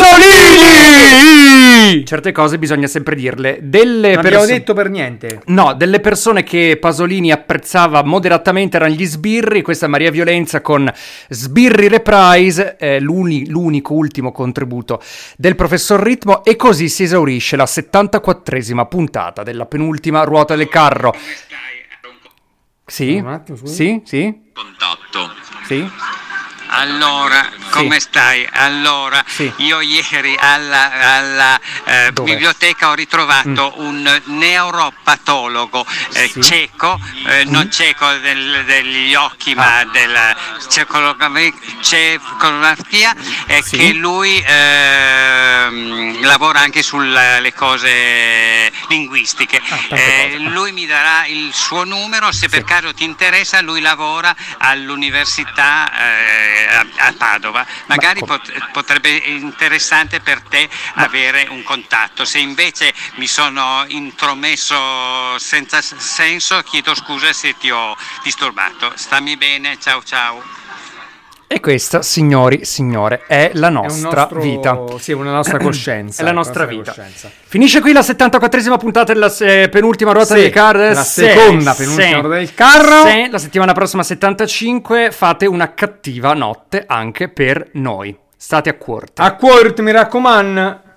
Pasolini! Certe cose bisogna sempre dirle. Non abbiamo detto per niente. No, delle persone che Pasolini apprezzava moderatamente erano gli sbirri. Questa è Maria Violenza con Sbirri Reprise, l'unico ultimo contributo del professor Ritmo, e così si esaurisce la 74esima puntata della penultima ruota del carro. Sì? Un attimo, scusi. Sì? Contatto. Sì? Allora, come stai? Allora, io ieri alla Dove? biblioteca ho ritrovato un neuropatologo cieco, non cieco degli occhi, ma della cecografia, che lui lavora anche sulle cose linguistiche. Lui mi darà il suo numero, se per caso ti interessa. Lui lavora all'università a Padova, magari potrebbe interessante per te avere un contatto. Se invece mi sono intromesso senza senso, chiedo scusa se ti ho disturbato. Stammi bene, ciao. E questa, signori, signore, è la nostra vita. Sì, una nostra coscienza. È la nostra vita. Finisce qui la 74esima puntata della penultima ruota del carro. La seconda penultima ruota del carro. La settimana prossima 75. Fate una cattiva notte anche per noi. State a cuore. A cuore, mi raccomando.